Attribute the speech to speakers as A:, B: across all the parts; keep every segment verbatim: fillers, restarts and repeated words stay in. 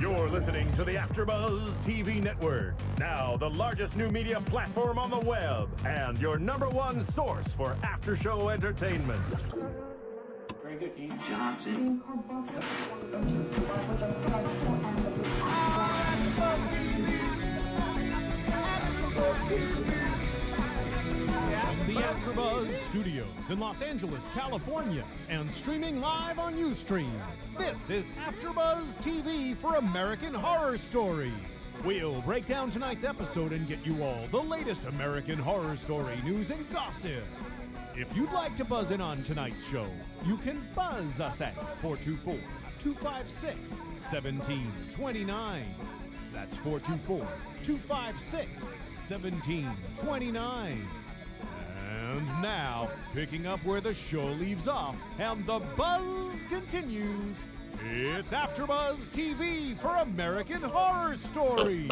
A: You're listening to the AfterBuzz T V network. Now, the largest new media platform on the web and your number one source for after-show entertainment.
B: Very good, Keith. Johnson.
A: From the AfterBuzz Studios in Los Angeles, California, and streaming live on Ustream, this is AfterBuzz T V for American Horror Story. We'll break down tonight's episode and get you all the latest American Horror Story news and gossip. If you'd like to buzz in on tonight's show, you can buzz us at four two four, two five six, one seven two nine. That's four two four, two five six, one seven two nine. And now, picking up where the show leaves off and the buzz continues, it's AfterBuzz T V for American Horror Story.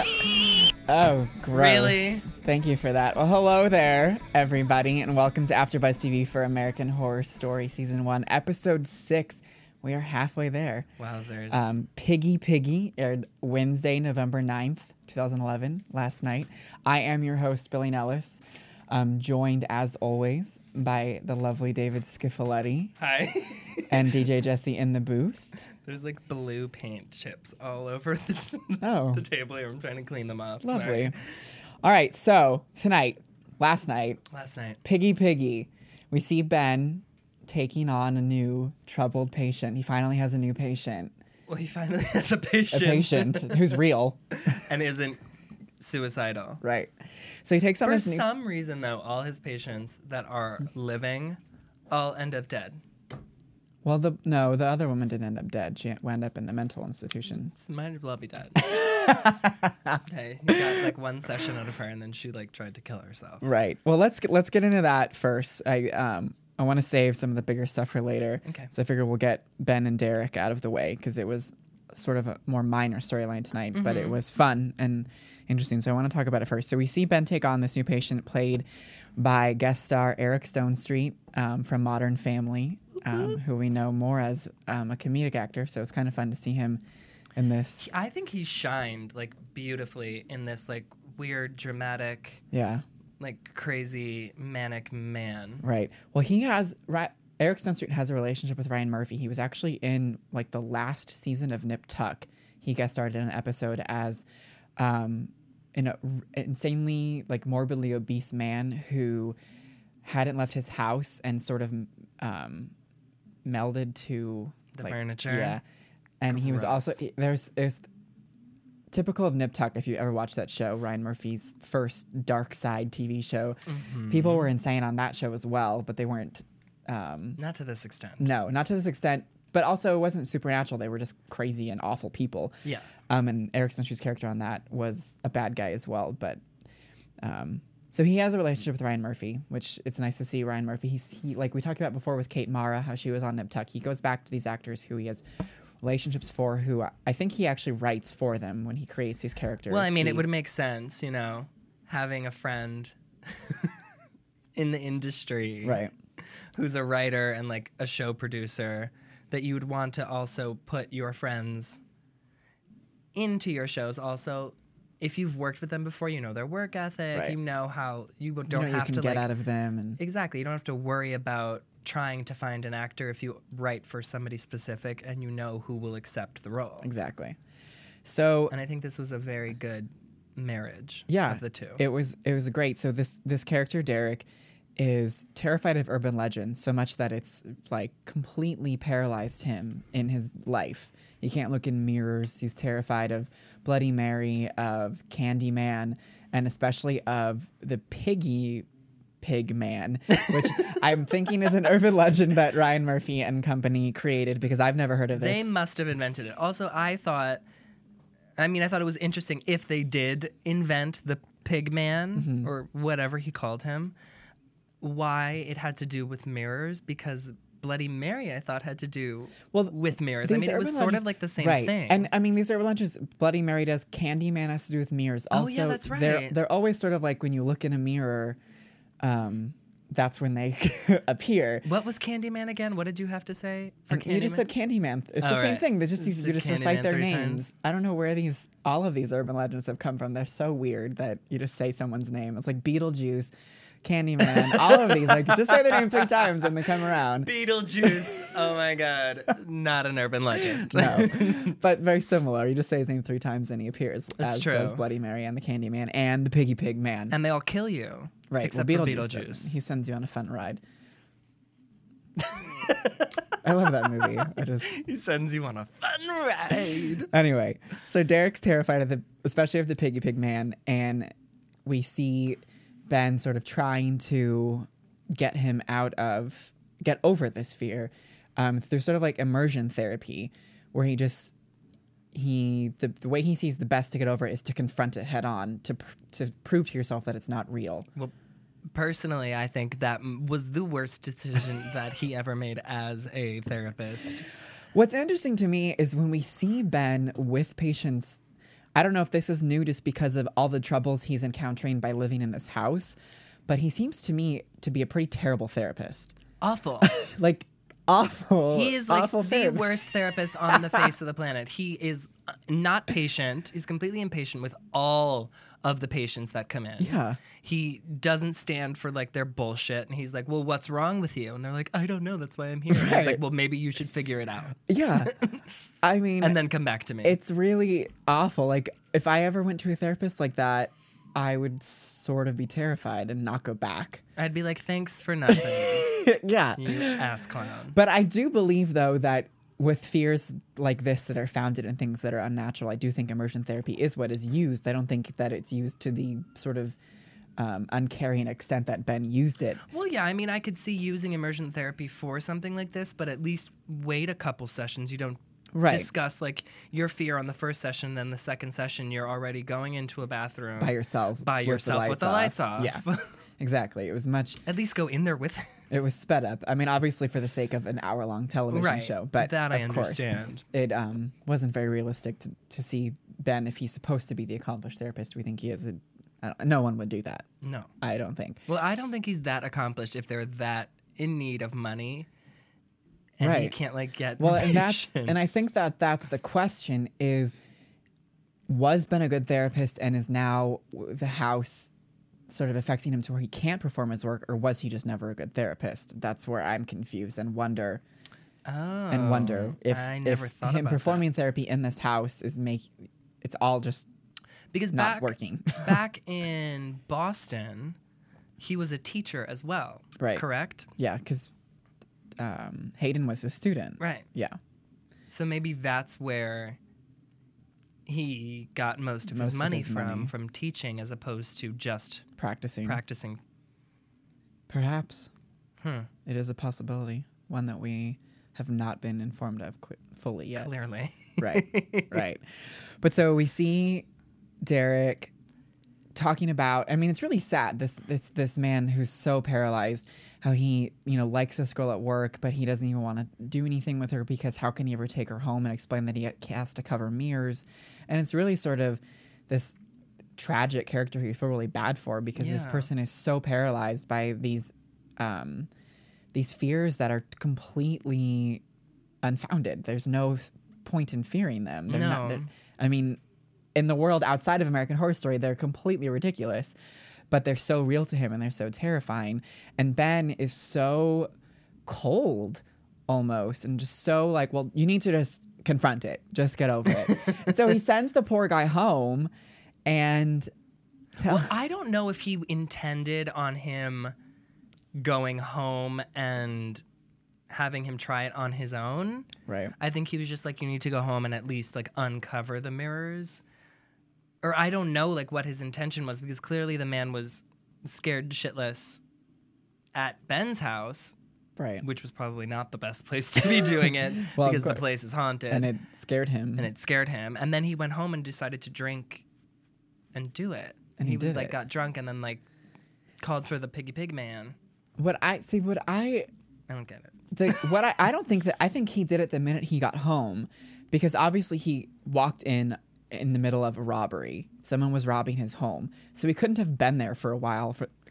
C: Oh, gross.
D: Really?
C: Thank you for that. Well, hello there, everybody, and welcome to AfterBuzz T V for American Horror Story Season one, Episode six. We are halfway there.
D: Wowzers.
C: Um, Piggy Piggy aired Wednesday, November ninth, twenty eleven, last night. I am your host, Billy Nellis. Um, joined, as always, by the lovely David Scifiletti.
D: Hi.
C: And D J Jesse in the booth.
D: There's like blue paint chips all over the,
C: Oh.
D: the table here. I'm trying to clean them off.
C: Lovely.
D: Sorry.
C: All right, so tonight, last night,
D: Last night.
C: Piggy Piggy, we see Ben taking on a new troubled patient. He finally has a new patient.
D: Well, he finally has a
C: A
D: patient.
C: patient who's real.
D: and isn't suicidal.
C: Right. So he takes on
D: For
C: this new...
D: some reason, though, all his patients that are living all end up dead.
C: Well, the no, the other woman didn't end up dead. She wound up in the mental institution.
D: So might as well be dead. Okay, he got like one session out of her, and then she like tried to kill herself.
C: Right. Well, let's get, let's get into that first. I um I want to save some of the bigger stuff for later.
D: Okay.
C: So I figure we'll get Ben and Derek out of the way because it was sort of a more minor storyline tonight, mm-hmm. but it was fun and interesting. So I want to talk about it first. So we see Ben take on this new patient played by guest star Eric Stonestreet um, from Modern Family, um, who we know more as um, a comedic actor. So it's kind of fun to see him in this.
D: I think he shined like beautifully in this like weird, dramatic,
C: Yeah.
D: like crazy, manic man.
C: Right. Well, he has... Right, Eric Stonestreet has a relationship with Ryan Murphy. He was actually in like the last season of Nip Tuck. He guest starred in an episode as um, an uh, insanely like morbidly obese man who hadn't left his house and sort of um, melded to
D: The
C: like,
D: furniture.
C: Yeah, and he was also
D: Gross.
C: there's there's typical of Nip Tuck. If you ever watched that show, Ryan Murphy's first Dark Side T V show,
D: Mm-hmm.
C: people were insane on that show as well, but they weren't. Um,
D: Not to this extent.
C: no, not to this extent, but also it wasn't supernatural. They were just crazy and awful people.
D: Yeah.
C: Um, and Eric Stonestreet's character on that was a bad guy as well. But um, so he has a relationship with Ryan Murphy, which it's nice to see Ryan Murphy. He's he like we talked about before with Kate Mara, how she was on Nip Tuck. He goes back to these actors who he has relationships for, who I think he actually writes for them when he creates these characters.
D: Well, I mean,
C: He-
D: it would make sense, you know, having a friend in the industry,
C: right.
D: who's a writer and like a show producer, that you would want to also put your friends into your shows. Also, if you've worked with them before, you know their work ethic.
C: Right.
D: You know how you don't
C: You know,
D: have
C: you can
D: to
C: get
D: like
C: out of them, and
D: exactly. You don't have to worry about trying to find an actor if you write for somebody specific and you know who will accept the role.
C: exactly. So
D: And I think this was a very good marriage
C: yeah,
D: of the two.
C: It was it was great. So this this character Derek is terrified of urban legends so much that it's like completely paralyzed him in his life. He can't look in mirrors. He's terrified of Bloody Mary, of Candyman, and especially of the Piggy Pig Man, which I'm thinking is an urban legend that Ryan Murphy and company created because I've never heard of this.
D: They must have invented it. Also, I thought, I mean, I thought it was interesting if they did invent the Pig Man
C: Mm-hmm.
D: or whatever he called him, why it had to do with mirrors, because Bloody Mary, I thought, had to do
C: Well,
D: with mirrors. I
C: These
D: mean, it was
C: urban
D: sort
C: legends-
D: of like the same
C: right.
D: thing.
C: And I mean, these urban legends, Bloody Mary does, Candyman has to do with mirrors.
D: Oh,
C: Also,
D: yeah, that's
C: They're,
D: right.
C: they're always sort of like when you look in a mirror, um, that's when they appear.
D: What was Candyman again? What did you have to say for
C: You just
D: Candyman?
C: said Candyman. It's
D: Oh,
C: the same
D: right.
C: thing. They just
D: You
C: you
D: said
C: just
D: Candyman
C: recite their
D: three
C: names.
D: times.
C: I don't know where these all of these urban legends have come from. They're so weird that you just say someone's name. It's like Beetlejuice, Candyman, all of these. Like just say their name three times and they come around.
D: Beetlejuice. Oh my god. Not an urban legend.
C: No, but very similar. You just say his name three times and he appears.
D: That's
C: as
D: true.
C: does Bloody Mary and the Candyman and the Piggy Pig Man.
D: And they all kill you.
C: right.
D: Except
C: well,
D: for
C: Beetlejuice.
D: Beetlejuice.
C: doesn't. He sends you on a fun ride. I love that movie. I just
D: He sends you on a fun ride.
C: Anyway, so Derek's terrified of the, especially of the Piggy Pig Man, and we see Ben sort of trying to get him out of, get over this fear um, through sort of like immersion therapy, where he just, he, the, the way he sees the best to get over it is to confront it head on, to pr- to prove to yourself that it's not real.
D: Well, personally, I think that m- was the worst decision that he ever made as a therapist.
C: What's interesting to me is when we see Ben with patients, I don't know if this is new just because of all the troubles he's encountering by living in this house, but he seems to me to be a pretty terrible therapist.
D: Awful.
C: Like, awful.
D: He is like
C: awful
D: the
C: therapist.
D: worst therapist on the face of the planet. He is uh, not patient. He's completely impatient with all of the patients that come in.
C: Yeah.
D: He doesn't stand for like their bullshit, and he's like, well, what's wrong with you? And they're like, I don't know. That's why I'm here. And he's
C: Right.
D: like, well, maybe you should figure it out.
C: Yeah. I mean,
D: And then come back to me.
C: it's really awful. Like, if I ever went to a therapist like that, I would sort of be terrified and not go back.
D: I'd be like, thanks for nothing,
C: Yeah.
D: you ass clown.
C: But I do believe, though, that with fears like this that are founded in things that are unnatural, I do think immersion therapy is what is used. I don't think that it's used to the sort of um, uncaring extent that Ben used it.
D: Well, yeah, I mean, I could see using immersion therapy for something like this, but at least wait a couple sessions. You don't
C: Right.
D: discuss like your fear on the first session, then the second session you're already going into a bathroom
C: By yourself.
D: by
C: with
D: yourself with the lights off.
C: Yeah, exactly. It was much,
D: At least go in there with it.
C: it was sped up. I mean, obviously for the sake of an hour long television
D: Right.
C: show, but
D: That I
C: of course,
D: understand.
C: it um, wasn't very realistic to, to see Ben, if he's supposed to be the accomplished therapist, we think he is. A, I don't, no one would do that.
D: No.
C: I don't think.
D: Well, I don't think he's that accomplished if they're that in need of money. And you
C: Right.
D: can't like get
C: Well, and that's
D: patients.
C: and I think that that's the question: is was Ben a good therapist, and is now w- the house sort of affecting him to where he can't perform his work, or was he just never a good therapist? That's where I'm confused and wonder
D: oh,
C: and wonder if
D: I never
C: if
D: thought
C: him
D: about
C: performing
D: that.
C: therapy in this house is make it's all just
D: because
C: not
D: back,
C: working.
D: back in Boston, he was a teacher as well.
C: Right.
D: Correct?
C: Yeah, because um, Hayden was his student.
D: Right.
C: Yeah,
D: So maybe that's where he got most of
C: Most
D: his
C: of
D: money
C: his
D: from,
C: money.
D: from teaching as opposed to just
C: practicing.
D: practicing.
C: Perhaps
D: Hmm.
C: it is a possibility, one that we have not been informed of cl- fully yet.
D: Clearly.
C: Right, right. But so we see Derek talking about, I mean, it's really sad. This it's this man who's so paralyzed, how he, you know, likes this girl at work, but he doesn't even want to do anything with her because how can he ever take her home, and explain that he has to cover mirrors. And it's really sort of this tragic character who you feel really bad for, because this
D: Yeah.
C: person is so paralyzed by these um, these fears that are completely unfounded. There's no s- point in fearing them. They're not,
D: No.
C: they're- I mean, in the world outside of American Horror Story, they're completely ridiculous, but they're so real to him and they're so terrifying. And Ben is so cold almost, and just so like, well, you need to just confront it. Just get over it. And so he sends the poor guy home and tell
D: Well, I don't know if he intended on him going home and having him try it on his own.
C: right.
D: I think he was just like, you need to go home and at least like uncover the mirrors. Or I don't know like what his intention was, because clearly the man was scared shitless at Ben's house,
C: Right.
D: which was probably not the best place to be doing it
C: Well, of
D: because the
C: course.
D: place is haunted
C: And it scared him.
D: and it scared him. And then he went home and decided to drink and do it.
C: And he
D: was
C: did
D: like
C: it.
D: got drunk and then like called for the Piggy Pig Man.
C: What I see, what I
D: I don't get it.
C: the what I I don't think that I think he did it the minute he got home, because obviously he walked in in the middle of a robbery. Someone was robbing his home, so he couldn't have been there for a while for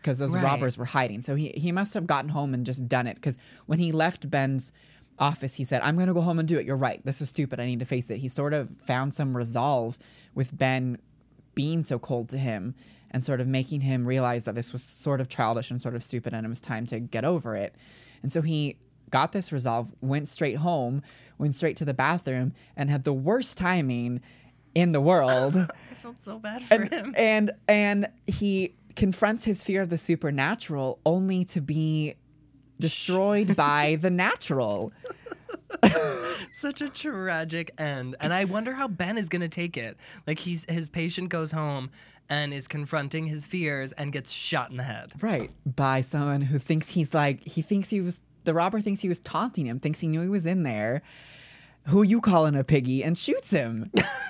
C: because those
D: Right.
C: robbers were hiding. So he, he must have gotten home and just done it. Because when he left Ben's office, he said, I'm going to go home and do it. You're right. This is stupid. I need to face it. He sort of found some resolve with Ben being so cold to him and sort of making him realize that this was sort of childish and sort of stupid and it was time to get over it. And so he got this resolve, went straight home, went straight to the bathroom, and had the worst timing in the world.
D: I felt so bad for
C: and,
D: him.
C: and and he confronts his fear of the supernatural only to be destroyed by the natural.
D: Such a tragic end. And I wonder how Ben is going to take it. Like he's his patient goes home and is confronting his fears and gets shot in the head.
C: Right. By someone who thinks he's like, he thinks he was, the robber thinks he was taunting him, thinks he knew he was in there. Who you calling a piggy, and shoots him.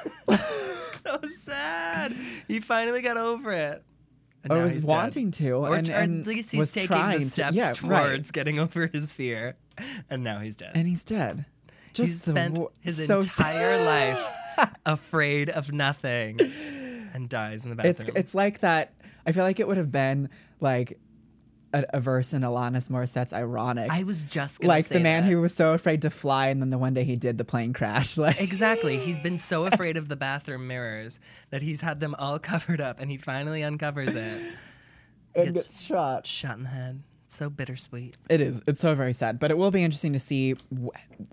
D: So sad. He finally got over it. And
C: Or
D: now
C: was
D: he's
C: wanting
D: dead.
C: to.
D: Or,
C: and,
D: or
C: and
D: at least he's
C: was
D: taking
C: trying
D: the
C: to-
D: steps
C: yeah,
D: towards
C: right.
D: getting over his fear. And now he's dead.
C: And he's dead. Just
D: He's
C: the
D: spent
C: wo-
D: his
C: so
D: entire life afraid of nothing and dies in the
C: It's
D: bathroom.
C: it's like that. I feel like it would have been like a, a verse in Alanis Morissette's "Ironic."
D: I was just gonna
C: like
D: say
C: the man
D: that.
C: who was so afraid to fly, and then the one day he did, the plane crashed. Like
D: Exactly. He's been so afraid of the bathroom mirrors that he's had them all covered up, and he finally uncovers it.
C: and
D: Gets
C: gets shot.
D: shot in the head. It's so bittersweet.
C: It is. It's so very sad. But it will be interesting to see w-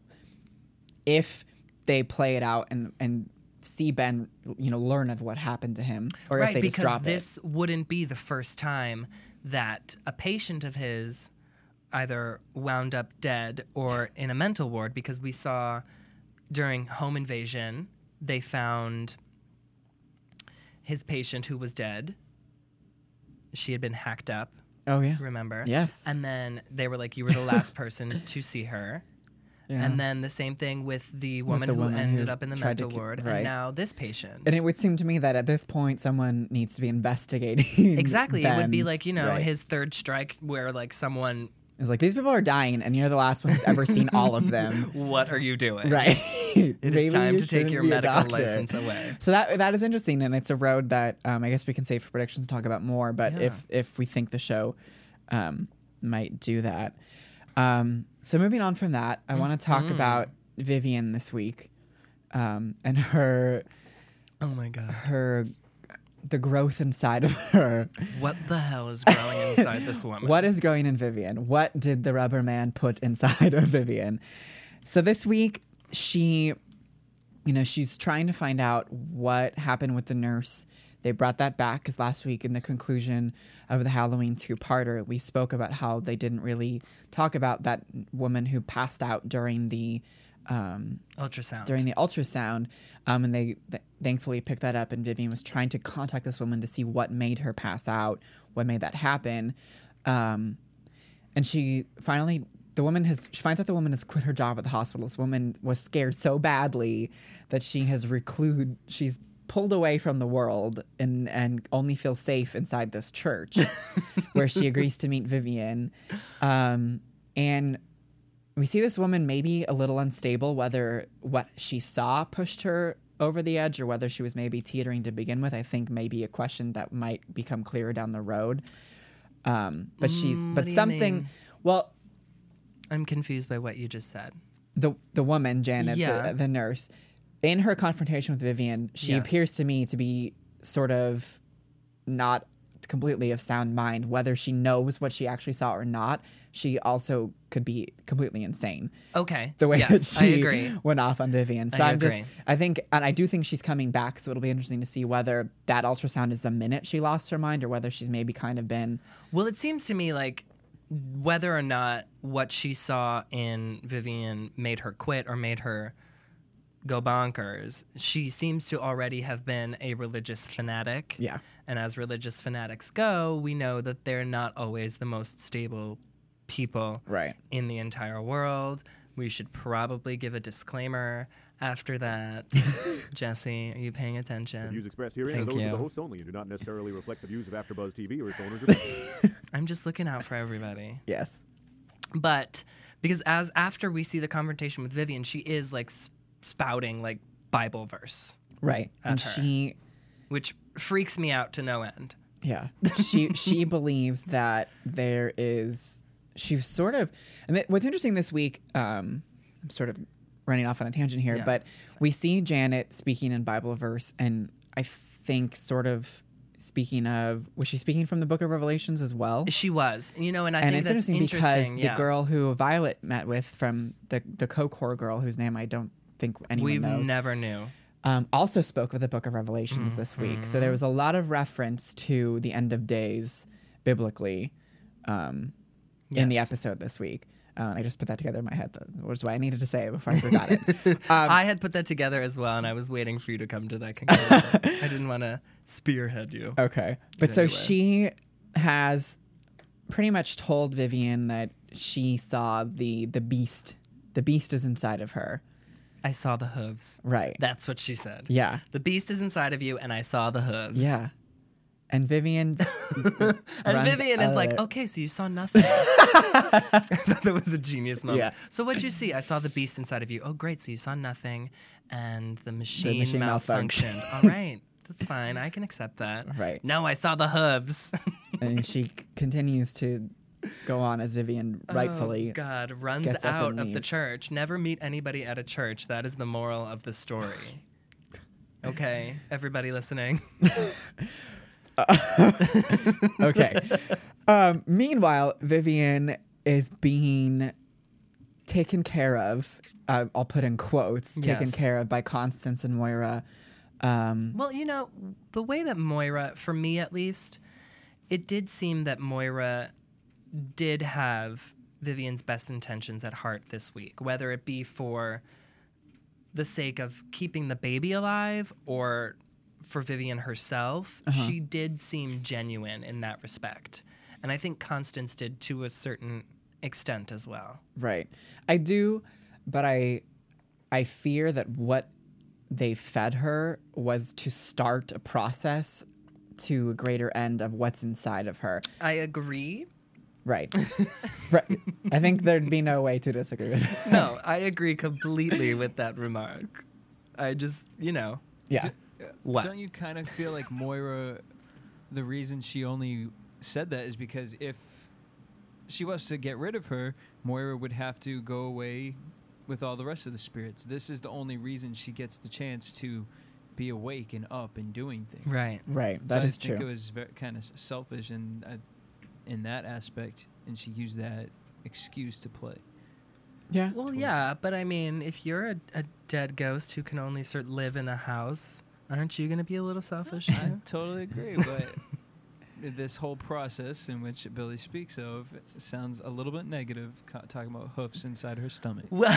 C: if they play it out and and see Ben, you know, learn of what happened to him, or
D: right,
C: if they
D: because
C: just drop
D: this wouldn't be the first time that a patient of his either wound up dead or in a mental ward, because we saw during Home Invasion, they found his patient who was dead. She had been hacked up,
C: it. Oh yeah.
D: remember?
C: Yes.
D: And then they were like, you were the last person to see her.
C: Yeah.
D: And then the same thing with the woman
C: the
D: who
C: woman
D: ended
C: who
D: up in the
C: tried to
D: mental
C: ki-
D: ward.
C: right.
D: And now this patient.
C: And it would seem to me that at this point, someone needs to be investigating.
D: Exactly. It would be
C: Ben's-
D: like, you know,
C: right.
D: his third strike where like someone,
C: It's like, these people are dying, and you're the last one who's ever seen all of them.
D: what are you doing?
C: Right.
D: It
C: Maybe
D: is time
C: you
D: to take
C: shouldn't
D: your
C: be a
D: medical
C: doctor.
D: license away.
C: So that that is interesting, and it's a road that um, I guess we can save for predictions to talk about more. But
D: Yeah.
C: if if we think the show um, might do that, um, so moving on from that, I want to talk
D: Mm-hmm.
C: about Vivian this week um, and her
D: Oh my God.
C: her the growth inside of her.
D: What the hell is growing inside this woman?
C: What is growing in Vivian? What did the rubber man put inside of Vivian? So this week, she, you know, she's trying to find out what happened with the nurse. They brought that back because last week in the conclusion of the Halloween two-parter, we spoke about how they didn't really talk about that woman who passed out during the um,
D: ultrasound?
C: during the ultrasound, um, and they th- thankfully picked that up. And Vivian was trying to contact this woman to see what made her pass out, what made that happen, um, and she finally, the woman has, she finds out the woman has quit her job at the hospital. This woman was scared so badly that she has recluded, she's pulled away from the world and and only feels safe inside this church, where she agrees to meet Vivian, um, and. We see this woman maybe a little unstable, whether what she saw pushed her over the edge or whether she was maybe teetering to begin with. I think maybe a question that might become clearer down the road. Um, but she's,
D: Mm, what
C: but
D: do you
C: something,
D: mean?
C: well,
D: I'm confused by what you just said.
C: the the woman, Janet,
D: Yeah.
C: the, the nurse, in her confrontation with Vivian, she
D: Yes.
C: appears to me to be sort of not completely of sound mind. Whether she knows what she actually saw or not, she also could be completely insane.
D: Okay.
C: The way
D: yes,
C: that she
D: I agree.
C: went off on Vivian. So
D: I
C: I'm just,
D: agree.
C: I think, and I do think she's coming back. So it'll be interesting to see whether that ultrasound is the minute she lost her mind or whether she's maybe kind of been.
D: Well, it seems to me like whether or not what she saw in Vivian made her quit or made her go bonkers, she seems to already have been a religious fanatic.
C: Yeah.
D: And as religious fanatics go, we know that they're not always the most stable people
C: Right.
D: in the entire world. We should probably give a disclaimer after that. Jesse, are you paying
E: The
D: attention?
E: views expressed herein
D: Thank
E: are those
D: you.
E: of the hosts only and do not necessarily reflect the views of AfterBuzz T V or its owners or partners.
D: I'm just looking out for everybody.
C: Yes.
D: But because as after we see the confrontation with Vivian, she is like sp- spouting like Bible verse,
C: Right.
D: At
C: And
D: her.
C: she,
D: which freaks me out to no end.
C: Yeah, she she believes that there is. She's sort of, and th- what's interesting this week. Um, I'm sort of running off on a tangent here,
D: Yeah.
C: but we see Janet speaking in Bible verse, and I think sort of speaking of was she speaking from the Book of Revelations as well?
D: She was, you know, and I
C: and
D: think
C: it's
D: that's
C: interesting, because
D: interesting, yeah.
C: the girl who Violet met with from the the co-core girl, whose name I don't think anyone
D: we
C: knows,
D: never knew.
C: um, also spoke with the Book of Revelations this week. So there was a lot of reference to the end of days biblically um, in the
D: Yes.
C: episode this week. Uh, and I just put that together in my head, which is why I needed to say it before I forgot it. Um,
D: I had put that together as well, and I was waiting for you to come to that conclusion. I didn't want to spearhead you.
C: Okay. But so
D: anyway.
C: she has pretty much told Vivian that she saw the the beast. The beast is inside of her.
D: I saw the hooves.
C: Right.
D: That's what she said.
C: Yeah.
D: The beast is inside of you, and I saw the hooves.
C: Yeah. And Vivian
D: And
C: runs
D: Vivian is like,
C: out-
D: okay, so you saw nothing. I thought that was a genius moment.
C: Yeah.
D: So what'd you see? I saw the beast inside of you. Oh, great. So you saw nothing, and the machine,
C: machine
D: malfunctioned.
C: malfunctioned.
D: All right. That's fine. I can accept that.
C: Right.
D: No, I saw the hooves.
C: and she c- continues to go on as Vivian rightfully.
D: Oh, God, runs
C: gets up
D: out
C: and
D: of the
C: leaves.
D: church. Never meet anybody at a church. That is the moral of the story. Okay, everybody listening.
C: Okay. Um, meanwhile, Vivian is being taken care of. Uh, I'll put in quotes. Taken
D: Yes.
C: care of by Constance and Moira. Um,
D: Well, you know, the way that Moira, for me at least, it did seem that Moira did have Vivian's best intentions at heart this week, whether it be for the sake of keeping the baby alive or for Vivian herself. She did seem genuine in that respect. And I think Constance did to a certain extent as well.
C: Right. I do, but I I fear that what they fed her was to start a process to a greater end of what's inside of her.
D: I agree.
C: Right. Right. I think there'd be no way to disagree with it.
D: No, I agree completely with that remark. I just, you know,
C: Yeah.
D: what?
F: Don't you kind of feel like Moira, the reason she only said that is because if she was to get rid of her, Moira would have to go away with all the rest of the spirits. This is the only reason she gets the chance to be awake and up and doing things.
D: Right.
C: Right.
F: So
C: That
F: I
C: is
F: think
C: true.
F: it was very, kind of selfish in, uh, in that aspect, and she used that excuse to play.
C: Yeah.
D: Well, yeah, but I mean, if you're a, a dead ghost who can only sort of live in a house, aren't you going to be a little selfish?
F: I
D: too?
F: totally agree, but this whole process in which Billy speaks of sounds a little bit negative, ca- talking about hoofs inside her stomach.
D: Well,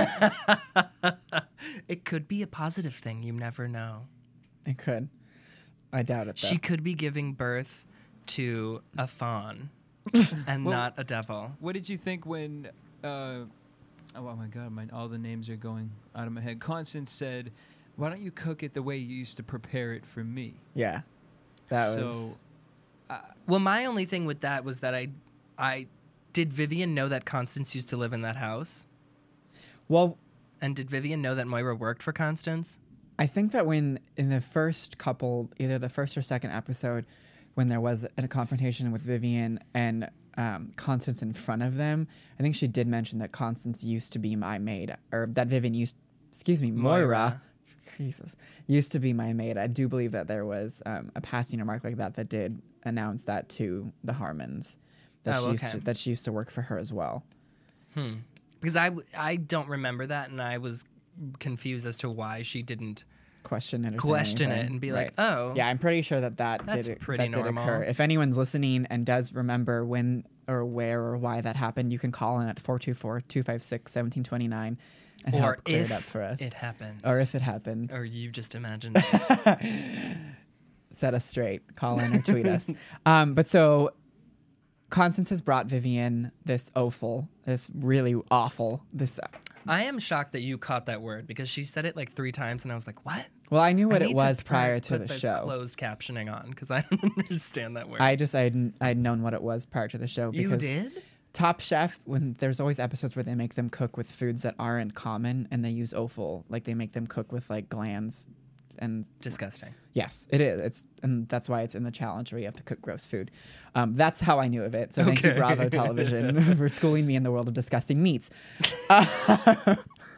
D: it could be a positive thing. You never know.
C: It could. I doubt it, though.
D: She could be giving birth to a fawn and
F: Well-
D: not a devil.
F: What did you think when, uh, oh my God, my, all the names are going out of my head. Constance said, why don't you cook it the way you used to prepare it for me?
C: Yeah. That
F: so,
C: was...
D: Well, my only thing with that was that I, I, did Vivian know that Constance used to live in that house?
C: Well,
D: And did Vivian know that Moira worked for Constance?
C: I think that when in the first couple, either the first or second episode, when there was a confrontation with Vivian and um, Constance in front of them, I think she did mention that Constance used to be my maid, or that Vivian used, excuse me, Moira,
D: Moira.
C: Jesus, used to be my maid. I do believe that there was um, a passing remark like that that did announce that to the Harmons, that
D: Oh,
C: she used
D: okay.
C: to, that she used to work for her as well.
D: Hmm. Because I, w- I don't remember that, and I was confused as to why she didn't
C: Question it or say
D: question it
C: anything.
D: and be
C: Right.
D: like, oh.
C: Yeah, I'm pretty sure that that
D: That's
C: did,
D: pretty
C: that did
D: normal.
C: occur. If anyone's listening and does remember when or where or why that happened, you can call in at four two four, two five six, one seven two nine and
D: Or
C: help clear
D: if
C: it up for us.
D: it happened.
C: or if it happened.
D: Or you just imagined it.
C: Set us straight. Call in or tweet us. Um, but so Constance has brought Vivian this offal, this really awful, this...
D: I am shocked that you caught that word because she said it like three times, and I was like, what?
C: Well, I knew what
D: I
C: it
D: need
C: was
D: put-
C: prior to
D: put
C: the, show.
D: Closed captioning on because I don't understand that word.
C: I just, I'd, I'd known what it was prior to the show.
D: you
C: because
D: did?
C: Top Chef, when there's always episodes where they make them cook with foods that aren't common, and they use offal, like they make them cook with like glands and
D: Disgusting.
C: yes, it is. It's and that's why it's in the challenge where you have to cook gross food. Um, that's how I knew of it. So thank you,
D: Okay.
C: Bravo Television, for schooling me in the world of disgusting meats. Uh,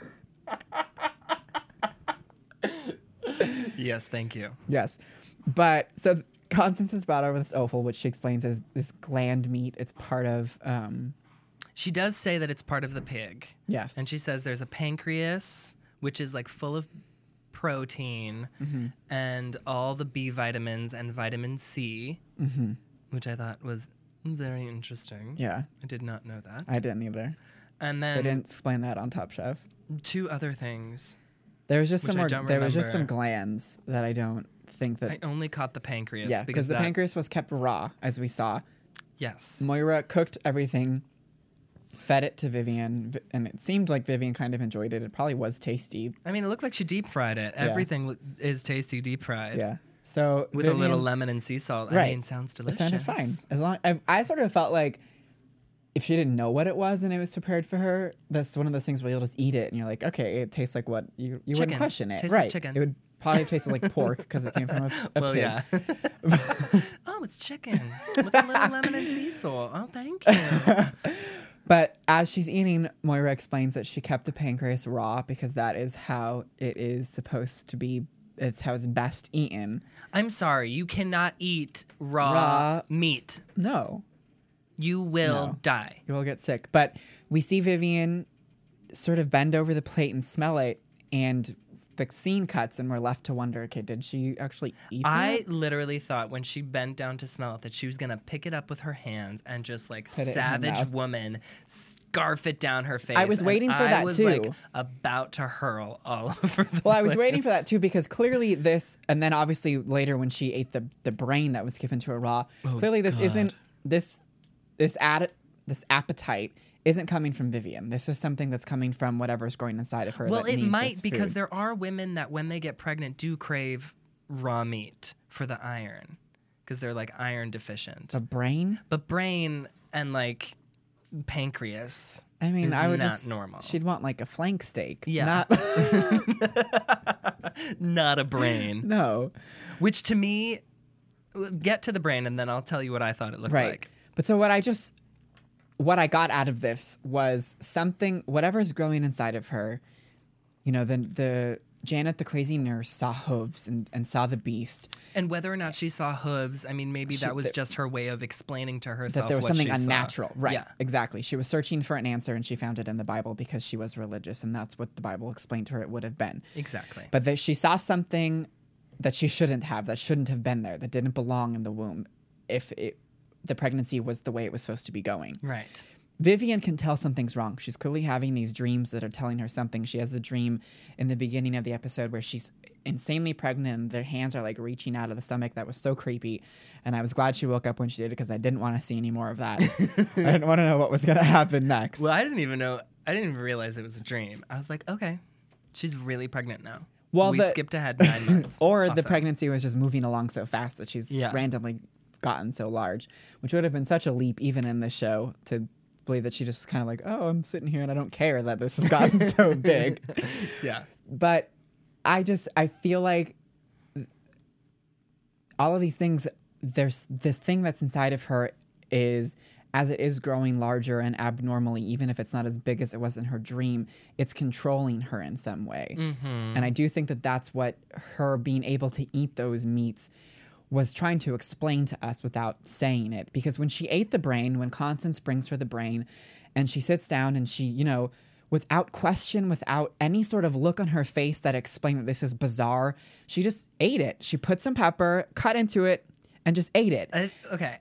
D: Yes, thank you.
C: yes, but so Constance has brought over this offal, which she explains as this gland meat. It's part of um,
D: She does say that it's part of the pig.
C: yes,
D: And she says there's a pancreas, which is like full of protein
C: Mm-hmm.
D: and all the B vitamins and vitamin C,
C: Mm-hmm.
D: which I thought was very interesting.
C: yeah.
D: I did not know that.
C: I didn't either.
D: And
C: They
D: then
C: didn't explain that on Top Chef.
D: two other things.
C: There was just
D: Which
C: some
D: I
C: more.
D: don't
C: There was just some
D: remember.
C: glands that I don't think that.
D: I only caught the pancreas.
C: yeah, because the
D: that-
C: pancreas was kept raw, as we saw.
D: Yes.
C: Moira cooked everything, fed it to Vivian, Vi- and it seemed like Vivian kind of enjoyed it. It probably was tasty.
D: I mean, it looked like she deep fried it.
C: Yeah.
D: Everything w- is tasty deep fried.
C: Yeah. So
D: With a little
C: Vivian-
D: lemon and sea salt. I
C: Right.
D: mean, sounds
C: It
D: delicious.
C: sounded fine. As long I, I sort of felt like if she didn't know what it was and it was prepared for her, that's one of those things where you'll just eat it and you're like, okay, it tastes like what you you wouldn't
D: Chicken.
C: question it,
D: Tastes like
C: right?
D: chicken.
C: It would probably have tasted like pork because it came from a, a
D: Well,
C: pig.
D: yeah. Oh, it's chicken with a little lemon and sea salt. Oh, thank you.
C: But as she's eating, Moira explains that she kept the pancreas raw because that is how it is supposed to be. It's how it's best eaten.
D: I'm sorry, you cannot eat raw,
C: Raw-
D: meat.
C: No,
D: You will
C: No.
D: die.
C: you will get sick. But we see Vivian sort of bend over the plate and smell it, and the scene cuts, and we're left to wonder, okay, did she actually eat
D: I
C: that?
D: literally thought when she bent down to smell it that she was gonna pick it up with her hands and just like
C: Put it in her
D: savage
C: mouth.
D: woman scarf it down her face.
C: I was
D: and
C: waiting for
D: I
C: that
D: was,
C: too.
D: Like, about to hurl all over the
C: Well, I was
D: place.
C: waiting for that too because clearly this, and then obviously later when she ate the the brain that was given to her raw, clearly this
D: God.
C: isn't this this ad, this appetite isn't coming from Vivian. This is something that's coming from whatever's growing inside of her.
D: Well,
C: that
D: it
C: needs
D: might
C: this
D: because
C: food.
D: there are women that when they get pregnant do crave raw meat for the iron because they're like iron deficient.
C: the brain.
D: But brain and like pancreas.
C: I mean,
D: is
C: I would
D: not
C: just
D: normal.
C: She'd want like a flank steak.
D: Yeah.
C: Not
D: Not a brain.
C: no.
D: Which to me, get to the brain and then I'll tell you what I thought it looked
C: Right.
D: like.
C: But so what I just what I got out of this was something whatever's growing inside of her, you know, the the Janet the crazy nurse saw hooves and, and saw the beast.
D: And whether or not she saw hooves, I mean, maybe
C: She-
D: that was
C: that-
D: just her way of explaining to herself
C: That there was
D: what
C: something
D: she saw.
C: unnatural. Right.
D: Yeah.
C: Exactly. She was searching for an answer and she found it in the Bible because she was religious and that's what the Bible explained to her it would have been.
D: Exactly.
C: But that she saw something that she shouldn't have, that shouldn't have been there, that didn't belong in the womb if it, the pregnancy was the way it was supposed to be going.
D: Right.
C: Vivian can tell something's wrong. She's clearly having these dreams that are telling her something. She has a dream in the beginning of the episode where she's insanely pregnant and their hands are like reaching out of the stomach. That was so creepy. And I was glad she woke up when she did it because I didn't want to see any more of that. I didn't want to know what was going to happen next.
D: Well, I didn't even know. I didn't even realize it was a dream. I was like, okay, she's really pregnant now.
C: Well,
D: we
C: the-
D: skipped ahead nine months.
C: or the
D: Awesome.
C: pregnancy was just moving along so fast that she's
D: Yeah.
C: randomly gotten so large, which would have been such a leap even in this show to believe that she just kind of like, oh, I'm sitting here and I don't care that this has gotten so big.
D: Yeah.
C: But I just, I feel like all of these things, there's this thing that's inside of her is, as it is growing larger and abnormally, even if it's not as big as it was in her dream, it's controlling her in some way.
D: Mm-hmm.
C: And I do think that that's what her being able to eat those meats was trying to explain to us without saying it. Because when she ate the brain, when Constance brings her the brain, and she sits down and she, you know, without question, without any sort of look on her face that explained that this is bizarre, she just ate it. She put some pepper, cut into it, and just ate it.
D: I, okay.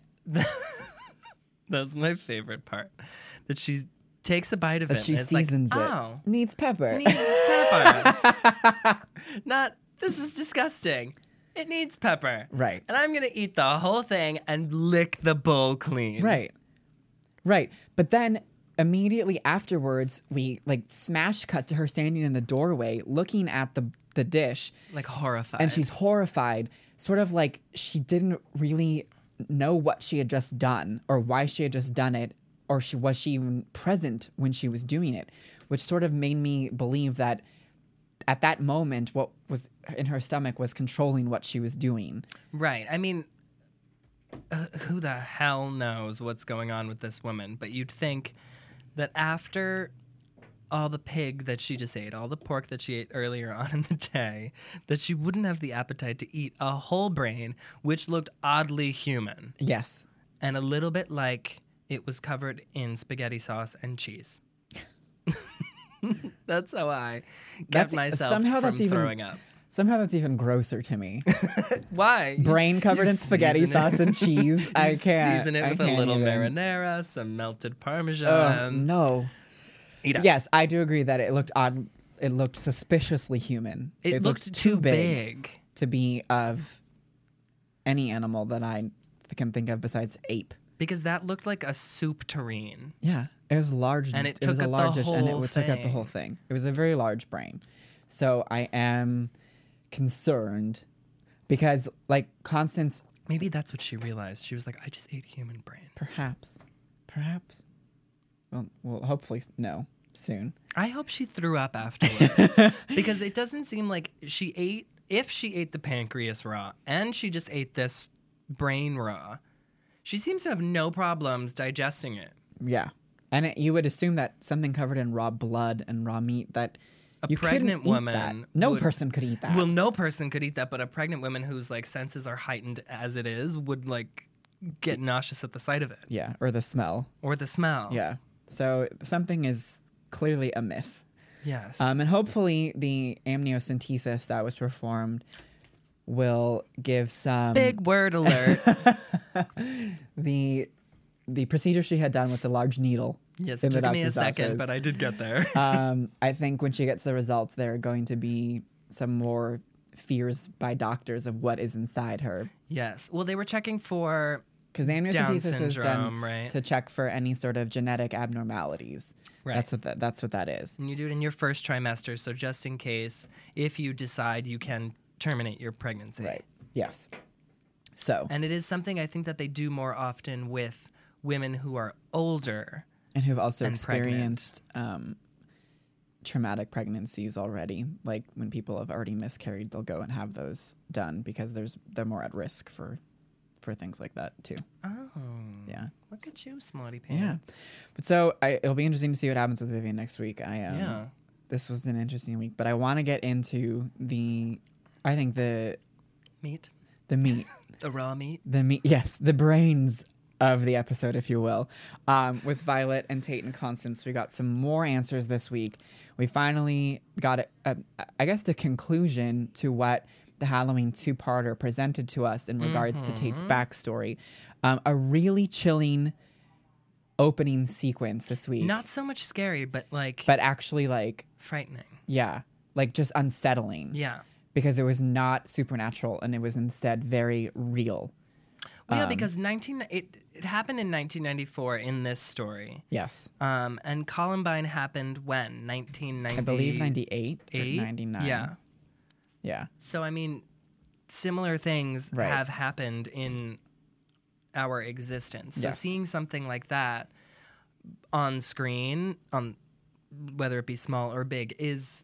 D: That's my favorite part. That she takes a bite of
C: That
D: it.
C: she
D: and it's
C: seasons
D: like,
C: it.
D: Oh,
C: Needs pepper.
D: needs pepper. Not, this is disgusting. It needs pepper.
C: Right.
D: And I'm going to eat the whole thing and lick the bowl clean.
C: Right. Right. But then immediately afterwards, we like smash cut to her standing in the doorway looking at the, the dish.
D: Like horrified.
C: And she's horrified, sort of like she didn't really know what she had just done or why she had just done it, or she, was she even present when she was doing it, which sort of made me believe that at that moment, what was in her stomach was controlling what she was doing.
D: Right. I mean, uh, who the hell knows what's going on with this woman? But you'd think that after all the pig that she just ate, all the pork that she ate earlier on in the day, that she wouldn't have the appetite to eat a whole brain, which looked oddly human
C: Yes.
D: and a little bit like it was covered in spaghetti sauce and cheese. That's how I kept
C: That's-
D: myself
C: somehow
D: from
C: that's even-
D: throwing up.
C: Somehow that's even grosser to me.
D: Why? You-
C: Brain covered
D: you
C: in spaghetti
D: season it-
C: sauce and cheese. I
D: you
C: can't.
D: Season it
C: I
D: with a
C: can't
D: little
C: even.
D: marinara, some melted
C: Ugh,
D: parmesan.
C: no.
D: Eat up.
C: Yes, I do agree that it looked odd. It looked suspiciously human.
D: It, looked, too big.
C: to be of any animal that I can think of besides ape.
D: Because that looked like a soup tureen.
C: Yeah, it was large,
D: And it
C: was
D: took
C: a
D: up the
C: large dish, and it
D: whole
C: would took up the
D: thing.
C: whole thing. It was a very large brain, so I am concerned because, like, Constance,
D: Maybe that's what she realized. She was like, I just ate human brain.
C: perhaps, perhaps, well, well, hopefully, no, soon.
D: I hope she threw up afterwards. Because it doesn't seem like she ate, if she ate the pancreas raw and she just ate this brain raw, she seems to have no problems digesting it.
C: Yeah, and it, you would assume that something covered in raw blood and raw meat that
D: A
C: you couldn't
D: pregnant
C: eat
D: woman
C: that. No
D: would-
C: person could eat that.
D: Well, no person could eat that, but a pregnant woman whose like senses are heightened as it is would like get nauseous at the sight of it
C: yeah, or the smell.
D: or the smell.
C: Yeah, so something is clearly amiss.
D: Yes.
C: Um, and hopefully the amniocentesis that was performed will give some
D: Big word alert.
C: the the procedure she had done with the large needle.
D: Yes,
C: in
D: it
C: the
D: took me a
C: doctor's
D: second,
C: office.
D: but I did get there.
C: um, I think when she gets the results, there are going to be some more fears by doctors of what is inside her.
D: Yes. Well, they were checking for
C: Because the
D: Down
C: amniocentesis is done
D: syndrome, right?
C: to check for any sort of genetic abnormalities.
D: Right.
C: That's what that, that's what that is.
D: And you do it in your first trimester, so just in case, if you decide you can terminate your pregnancy.
C: Right. Yes. So,
D: And it is something I think that they do more often with women who are older.
C: and who've also
D: and pregnant.
C: experienced um, traumatic pregnancies already. Like when people have already miscarried, they'll go and have those done because there's they're more at risk for for things like that too.
D: Oh.
C: Yeah.
D: Look at you, Smarty Pants.
C: Yeah. But so I, it'll be interesting to see what happens with Vivian next week. I um,
D: Yeah.
C: This was an interesting week, but I want to get into the, I think the
D: Meat.
C: the meat,
D: The raw meat.
C: the meat. Yes, the brains of the episode, if you will. Um, with Violet and Tate and Constance, we got some more answers this week. We finally got, a, a, I guess, the conclusion to what the Halloween two-parter presented to us in regards to Tate's backstory. Um, a really chilling opening sequence this week.
D: Not so much scary, but like
C: but actually, like,
D: frightening.
C: yeah, like just unsettling.
D: Yeah.
C: Because it was not supernatural and it was instead very real.
D: Well, yeah,
C: Um,
D: because nineteen it, it happened in nineteen ninety-four in this story.
C: Yes.
D: Um, and Columbine happened when? nineteen ninety.
C: I believe ninety-eight or
D: Eight?
C: ninety-nine.
D: Yeah.
C: Yeah.
D: So I mean, similar things
C: Right.
D: have happened in our existence. So
C: Yes.
D: seeing something like that on screen, on whether it be small or big, is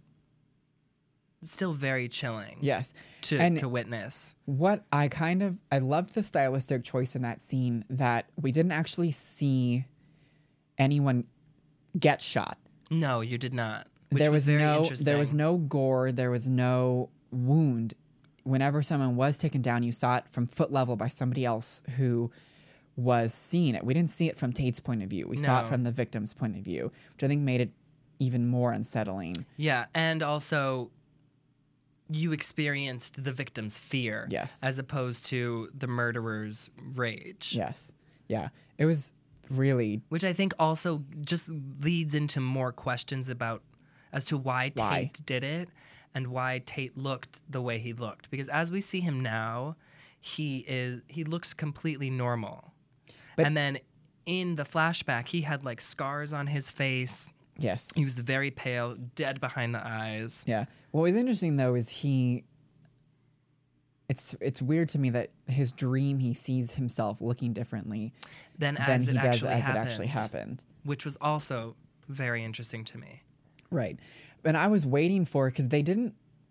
D: still very chilling.
C: Yes.
D: To
C: And-
D: to witness.
C: What I kind of I loved the stylistic choice in that scene that we didn't actually see anyone get shot.
D: No, you did not. Which
C: there
D: was,
C: was,
D: very
C: no
D: interesting.
C: there was no gore, there was no wound. Whenever someone was taken down, you saw it from foot level by somebody else who was seeing it. We didn't see it from Tate's point of view. We saw it
D: No.
C: from the victim's point of view, which I think made it even more unsettling.
D: Yeah, and also you experienced the victim's fear.
C: Yes.
D: As opposed to the murderer's rage.
C: Yes. Yeah. It was really
D: Which I think also just leads into more questions about as to why,
C: Why?
D: Tate did it and why Tate looked the way he looked. Because as we see him now, he is he looks completely normal.
C: But-
D: and then in the flashback, he had like scars on his face.
C: yes.
D: He was very pale, dead behind the eyes.
C: Yeah. What was interesting though is he it's it's weird to me that his dream he sees himself looking differently
D: Than
C: than
D: as
C: he
D: it
C: does
D: actually
C: as
D: happened,
C: it actually happened.
D: which was also very interesting to me.
C: Right. And I was waiting for, because they didn't,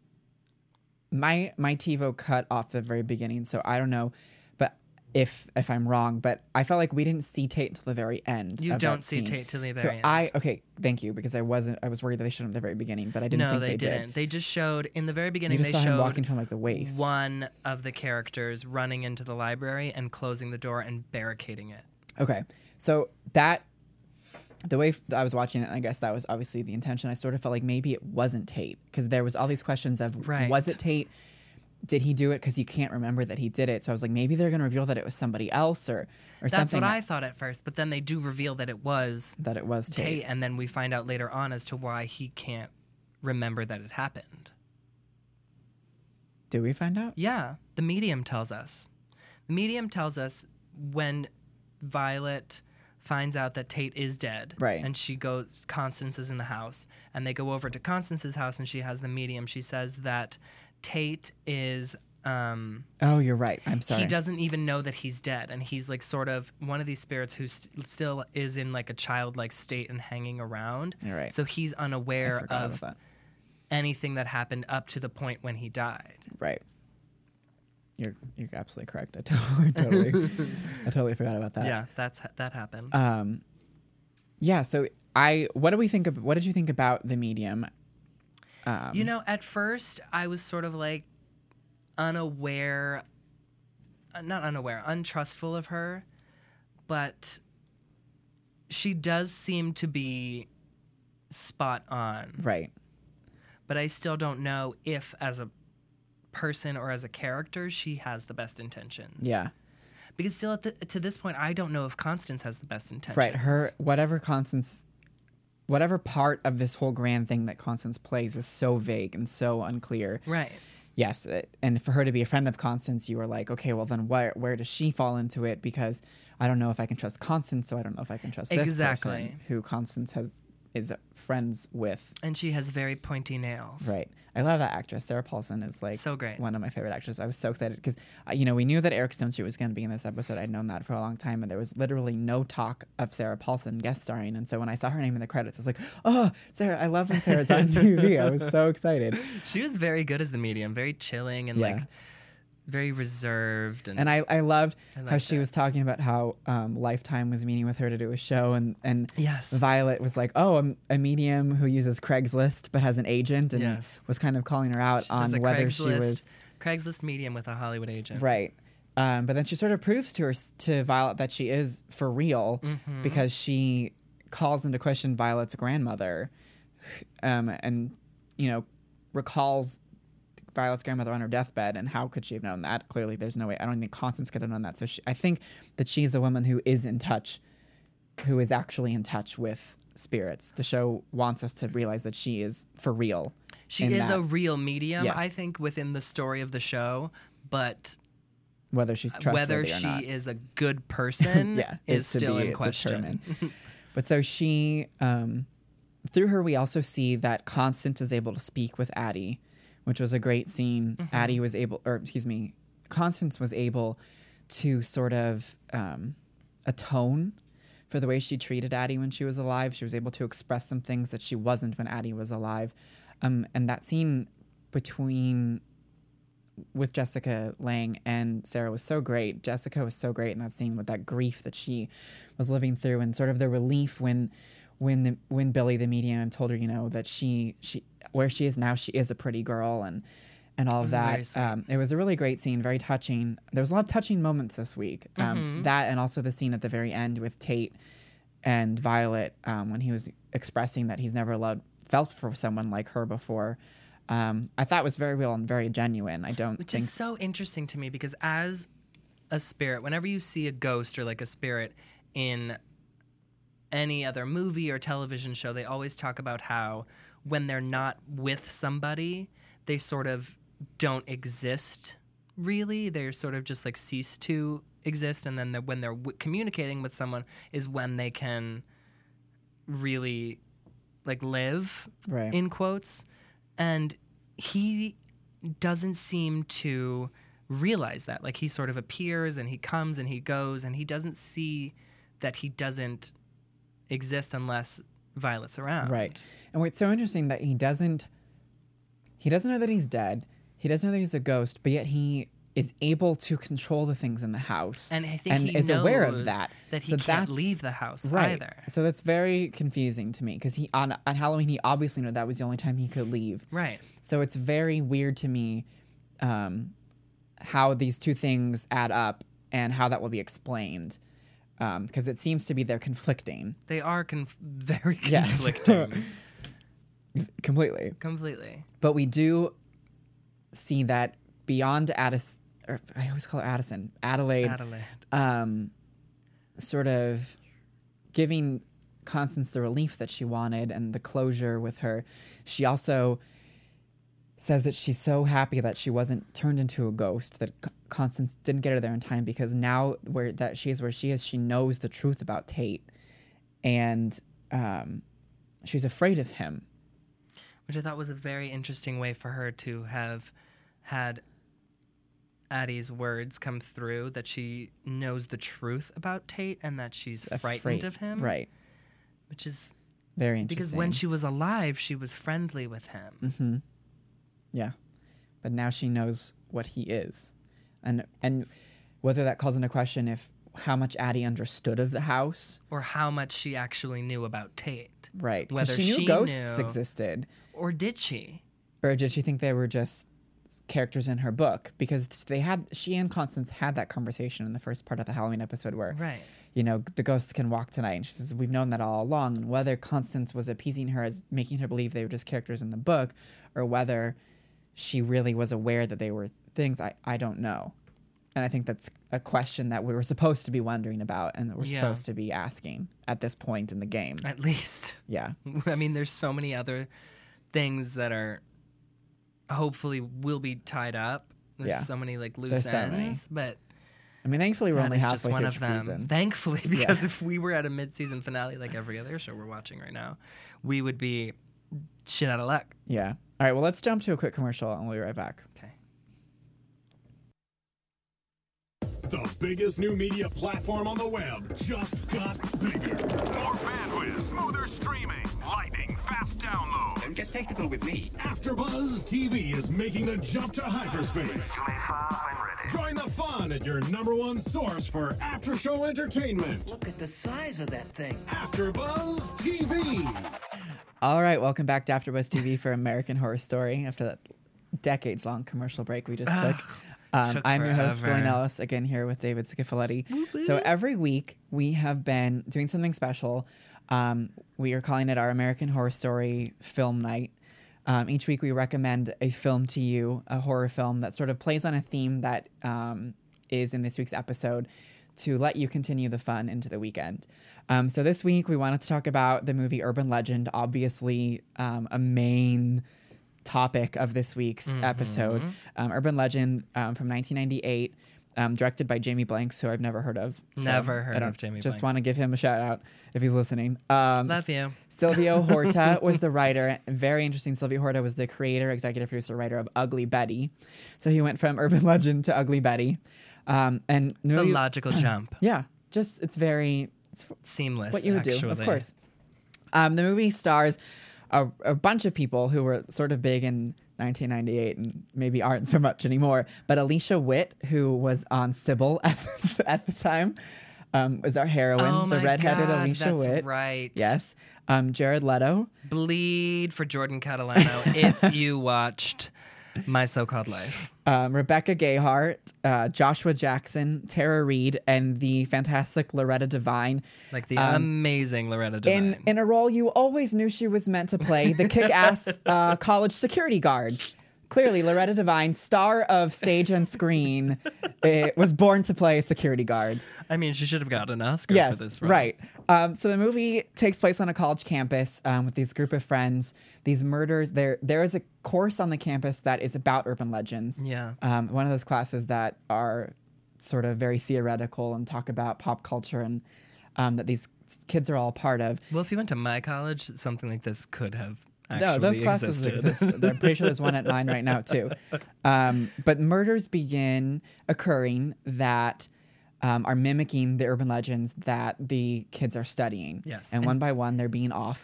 C: my my TiVo cut off the very beginning, so I don't know, but if if I'm wrong, but I felt like we didn't see Tate until the very end.
D: You
C: of
D: don't
C: that
D: see
C: scene.
D: Tate till the very
C: so
D: end.
C: I okay, thank you, because I wasn't I was worried that they showed him at the very beginning, but I didn't
D: no,
C: think
D: they,
C: they,
D: didn't.
C: did.
D: They just showed in the very
C: You
D: beginning.
C: just
D: They
C: saw him
D: showed
C: walking from like the waist.
D: one of the characters running into the library and closing the door and barricading it.
C: Okay, so that the way f- I was watching it, I guess that was obviously the intention. I sort of felt like maybe it wasn't Tate, because there was all these questions of
D: Right.
C: was it Tate? Did he do it? Because you can't remember that he did it. So I was like, maybe they're going to reveal that it was somebody else or or
D: That's
C: something.
D: what I thought at first, but then they do reveal that it was
C: that it was Tate.
D: Tate, and then we find out later on as to why he can't remember that it happened.
C: Do we find out?
D: Yeah, the medium tells us. The medium tells us when Violet finds out that Tate is dead.
C: Right.
D: And she goes, Constance is in the house. And they go over to Constance's house and she has the medium. She says that Tate is, um,
C: Oh, you're right. I'm sorry.
D: he doesn't even know that he's dead. And he's like sort of one of these spirits who st- still is in like a childlike state and hanging around.
C: You're right.
D: So he's
C: I
D: unaware
C: forgot
D: of
C: about that.
D: anything that happened up to the point when he died.
C: Right. You're you're absolutely correct. I totally, totally, I totally forgot about that.
D: Yeah, that's that happened.
C: Um, yeah. So I, what do we think of? What did you think about the medium? Um,
D: You know, at first I was sort of like unaware, uh, not unaware, untrustful of her, but she does seem to be spot on.
C: right.
D: But I still don't know if, as a person or as a character, she has the best intentions.
C: Yeah.
D: Because still, at the, to this point, I don't know if Constance has the best intentions.
C: Right. Her whatever Constance, whatever part of this whole grand thing that Constance plays is so vague and so unclear.
D: Right.
C: Yes, it, and for her to be a friend of Constance, you were like, okay, well then where where does she fall into it? Because I don't know if I can trust Constance, so I don't know if I can trust this
D: Exactly.
C: person who Constance has is friends with.
D: And she has very pointy nails.
C: Right. I love that actress. Sarah Paulson is like
D: So great.
C: one of my favorite actresses. I was so excited because, uh, you know, we knew that Eric Stone Street was going to be in this episode. I'd known that for a long time, and there was literally no talk of Sarah Paulson guest starring. And so when I saw her name in the credits, I was like, oh, Sarah, I love when Sarah's on T V. I was so excited.
D: She was very good as the medium, very chilling and
C: Yeah.
D: like very reserved. And,
C: And I, I loved
D: I
C: how
D: liked
C: she
D: it.
C: was talking about how um, Lifetime was meeting with her to do a show, and, and
D: Yes.
C: Violet was like, oh, I'm a medium who uses Craigslist but has an agent, and
D: Yes.
C: was kind of calling her out
D: She
C: on
D: says a
C: whether she
D: Craigslist-
C: was
D: Craigslist medium with a Hollywood agent.
C: right. Um, but then she sort of proves to her to Violet that she is for real
D: Mm-hmm.
C: because she calls into question Violet's grandmother, um, and you know recalls Violet's grandmother on her deathbed, and how could she have known that? Clearly, there's no way. I don't think Constance could have known that. So she, I think that she's a woman who is in touch, who is actually in touch with spirits. The show wants us to realize that she is for real.
D: She
C: in
D: is
C: that,
D: a real medium,
C: Yes.
D: I think, within the story of the show, but
C: whether she's trustworthy
D: whether
C: or
D: she
C: not.
D: is a good person
C: yeah,
D: is
C: to
D: still
C: be
D: in question.
C: determined. But so she, um, through her, we also see that Constance is able to speak with Addie, which was a great scene.
D: Mm-hmm.
C: Addie was able, or excuse me, Constance was able to sort of um, atone for the way she treated Addie when she was alive. She was able to express some things that she wasn't when Addie was alive. Um, and that scene between with Jessica Lange and Sarah was so great. Jessica was so great in that scene with that grief that she was living through, and sort of the relief when when the, when Billy the medium told her, you know, that she she where she is now, she is a pretty girl, and and all of
D: was very
C: that.
D: sweet.
C: Um, it was a really great scene, very touching. There was a lot of touching moments this week. Um,
D: Mm-hmm.
C: That, and also the scene at the very end with Tate and Violet, um, when he was expressing that he's never allowed felt for someone like her before. Um, I thought was very real and very genuine. I don't
D: Which
C: think
D: is so interesting to me because as a spirit, whenever you see a ghost or like a spirit in any other movie or television show, they always talk about how when they're not with somebody, they sort of don't exist really. They're sort of just like cease to exist. And then they're, when they're w- communicating with someone is when they can really like live,
C: Right.
D: in quotes. And he doesn't seem to realize that. Like he sort of appears and he comes and he goes and he doesn't see that he doesn't exist unless Violet's around.
C: Right. And what's so interesting that he doesn't he doesn't know that he's dead. He doesn't know that he's a ghost, but yet he is able to control the things in the house.
D: And I think
C: and
D: he
C: is
D: knows
C: aware of that.
D: that he
C: so
D: can't
C: that's,
D: leave the house
C: right.
D: either.
C: So that's very confusing to me because he on on Halloween he obviously knew that was the only time he could leave.
D: Right.
C: So it's very weird to me um, how these two things add up and how that will be explained. Because um, it seems to be they're conflicting.
D: They are conf- very
C: Yes.
D: conflicting.
C: Completely.
D: Completely.
C: But we do see that beyond Addis, or I always call her Addison, Adelaide,
D: Adelaide.
C: Um, sort of giving Constance the relief that she wanted and the closure with her. She also says that she's so happy that she wasn't turned into a ghost, that C- Constance didn't get her there in time because now where that she is where she is, she knows the truth about Tate, and um, she's afraid of him.
D: Which I thought was a very interesting way for her to have had Addie's words come through, that she knows the truth about Tate and that she's frightened
C: Afraid.
D: of him.
C: Right.
D: Which is
C: Very interesting.
D: because when she was alive, she was friendly with him.
C: Mm-hmm. Yeah. But now she knows what he is. And and whether that calls into question if how much Addie understood of the house.
D: Or how much she actually knew about Tate.
C: Right. 'Cause
D: Whether
C: she knew
D: she
C: ghosts
D: knew-
C: existed.
D: Or did she?
C: Or did she think they were just characters in her book? Because they had she and Constance had that conversation in the first part of the Halloween episode where
D: Right.
C: you know, the ghosts can walk tonight. And she says, we've known that all along. And whether Constance was appeasing her as making her believe they were just characters in the book, or whether she really was aware that they were things, I, I don't know. And I think that's a question that we were supposed to be wondering about and that we're
D: Yeah.
C: supposed to be asking at this point in the game.
D: At least.
C: Yeah.
D: I mean, there's so many other things that are hopefully will be tied up. There's
C: Yeah.
D: so many like loose
C: There's so many.
D: ends, but
C: I mean, thankfully, we're
D: that
C: only
D: is just
C: halfway
D: one
C: through
D: of
C: the
D: them.
C: season.
D: Thankfully, because
C: Yeah.
D: if we were at a mid-season finale like every other show we're watching right now, we would be shit out of luck.
C: Yeah. All right. Well, let's jump to a quick commercial and we'll be right back.
D: Okay.
A: The biggest new media platform on the web just got bigger.
G: More bandwidth, smoother streaming, lightning, fast download.
B: Don't get technical with me.
A: AfterBuzz T V is making the jump to hyperspace. Join the fun at your number one source for after-show entertainment.
B: Look at the size of that thing.
A: AfterBuzz T V.
C: All right. Welcome back to AfterBuzz T V for American Horror Story after that decades-long commercial break we just took. Um,
D: took
C: I'm your host,
D: forever.
C: Blaine Ellis, again here with David Schifoletti. So every week we have been doing something special. Um, we are calling it our American Horror Story Film Night. Um, each week we recommend a film to you, a horror film that sort of plays on a theme that um, is in this week's episode to let you continue the fun into the weekend. Um, so this week we wanted to talk about the movie Urban Legend, obviously um, a main topic of this week's
D: Mm-hmm.
C: episode. Um, Urban Legend um, from nineteen ninety-eight, um, directed by Jamie Blanks, who I've never heard of. So
D: Never heard
C: I don't-
D: of Jamie
C: Just
D: Blanks.
C: want to give him a shout out if he's listening. Um,
D: Love you.
C: Silvio Horta was the writer. Very interesting. Silvio Horta was the creator, executive producer, writer of Ugly Betty. So he went from Urban Legend to Ugly Betty. Um, and
D: It's a
C: movie-
D: logical jump.
C: yeah, just it's very it's
D: Seamless.
C: what you would
D: actually.
C: do, of course. Um, the movie stars a, a bunch of people who were sort of big in nineteen ninety-eight and maybe aren't so much anymore. But Alicia Witt, who was on Sybil at, at the time, um, was our heroine,
D: Oh
C: the
D: my
C: redheaded
D: God,
C: Alicia
D: that's
C: Witt.
D: right.
C: Yes. Um, Jared Leto.
D: Bleed for Jordan Catalano if you watched My So-Called Life.
C: Um, Rebecca Gayheart, uh, Joshua Jackson, Tara Reid, and the fantastic Loretta Devine.
D: Like the
C: Um,
D: amazing Loretta Devine.
C: In in a role you always knew she was meant to play, the kick-ass uh, college security guard. Clearly, Loretta Devine, star of stage and screen, eh, was born to play a security guard.
D: I mean, she should have gotten an Oscar
C: Yes,
D: for this role.
C: right. Um, so the movie takes place on a college campus um, with these group of friends. These murders. There, there is a course on the campus that is about urban legends.
D: Yeah.
C: Um, one of those classes that are sort of very theoretical and talk about pop culture and um, that these kids are all part of.
D: Well, if you went to my college, something like this could have actually
C: No, those classes
D: existed.
C: exist. I'm pretty sure there's one at mine right now too. Um, but murders begin occurring that um, are mimicking the urban legends that the kids are studying.
D: Yes,
C: and,
D: and-
C: one by one they're being offed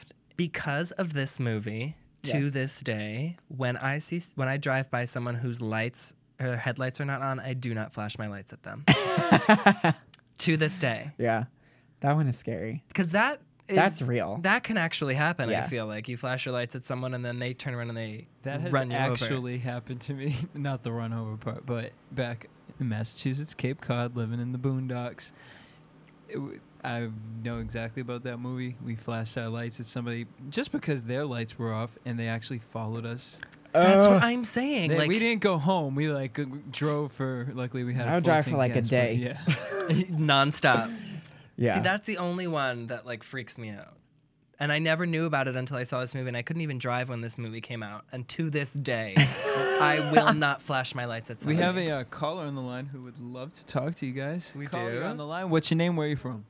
D: because of this movie, to
C: Yes.
D: this day, when I see when I drive by someone whose lights or headlights are not on, I do not flash my lights at them. To this day,
C: Yeah, that one is scary.
D: because that is,
C: That's real.
D: That can actually happen.
C: Yeah.
D: I feel like you flash your lights at someone and then they turn around and they
F: That has
D: run you over.
F: actually happened to me. Not the run over part, but back in Massachusetts, Cape Cod, living in the boondocks. It w- I know exactly about that movie. We flashed our lights at somebody just because their lights were off, and they actually followed us.
D: That's
C: Uh,
D: what I'm saying.
F: They-
D: like
F: we didn't go home. We like g- drove for. Luckily, we had.
C: I
F: a
C: would drive for,
F: full
C: like, a
F: tank gas,
C: day.
F: but Yeah.
D: nonstop.
C: Yeah.
D: See, that's the only one that like freaks me out. And I never knew about it until I saw this movie, and I couldn't even drive when this movie came out. And to this day, I will not flash my lights at
F: We
D: somebody.
F: have a uh, caller on the line who would love to talk to you guys.
D: We
F: Caller,
D: do?
F: you're on the line. What's your name? Where are you from?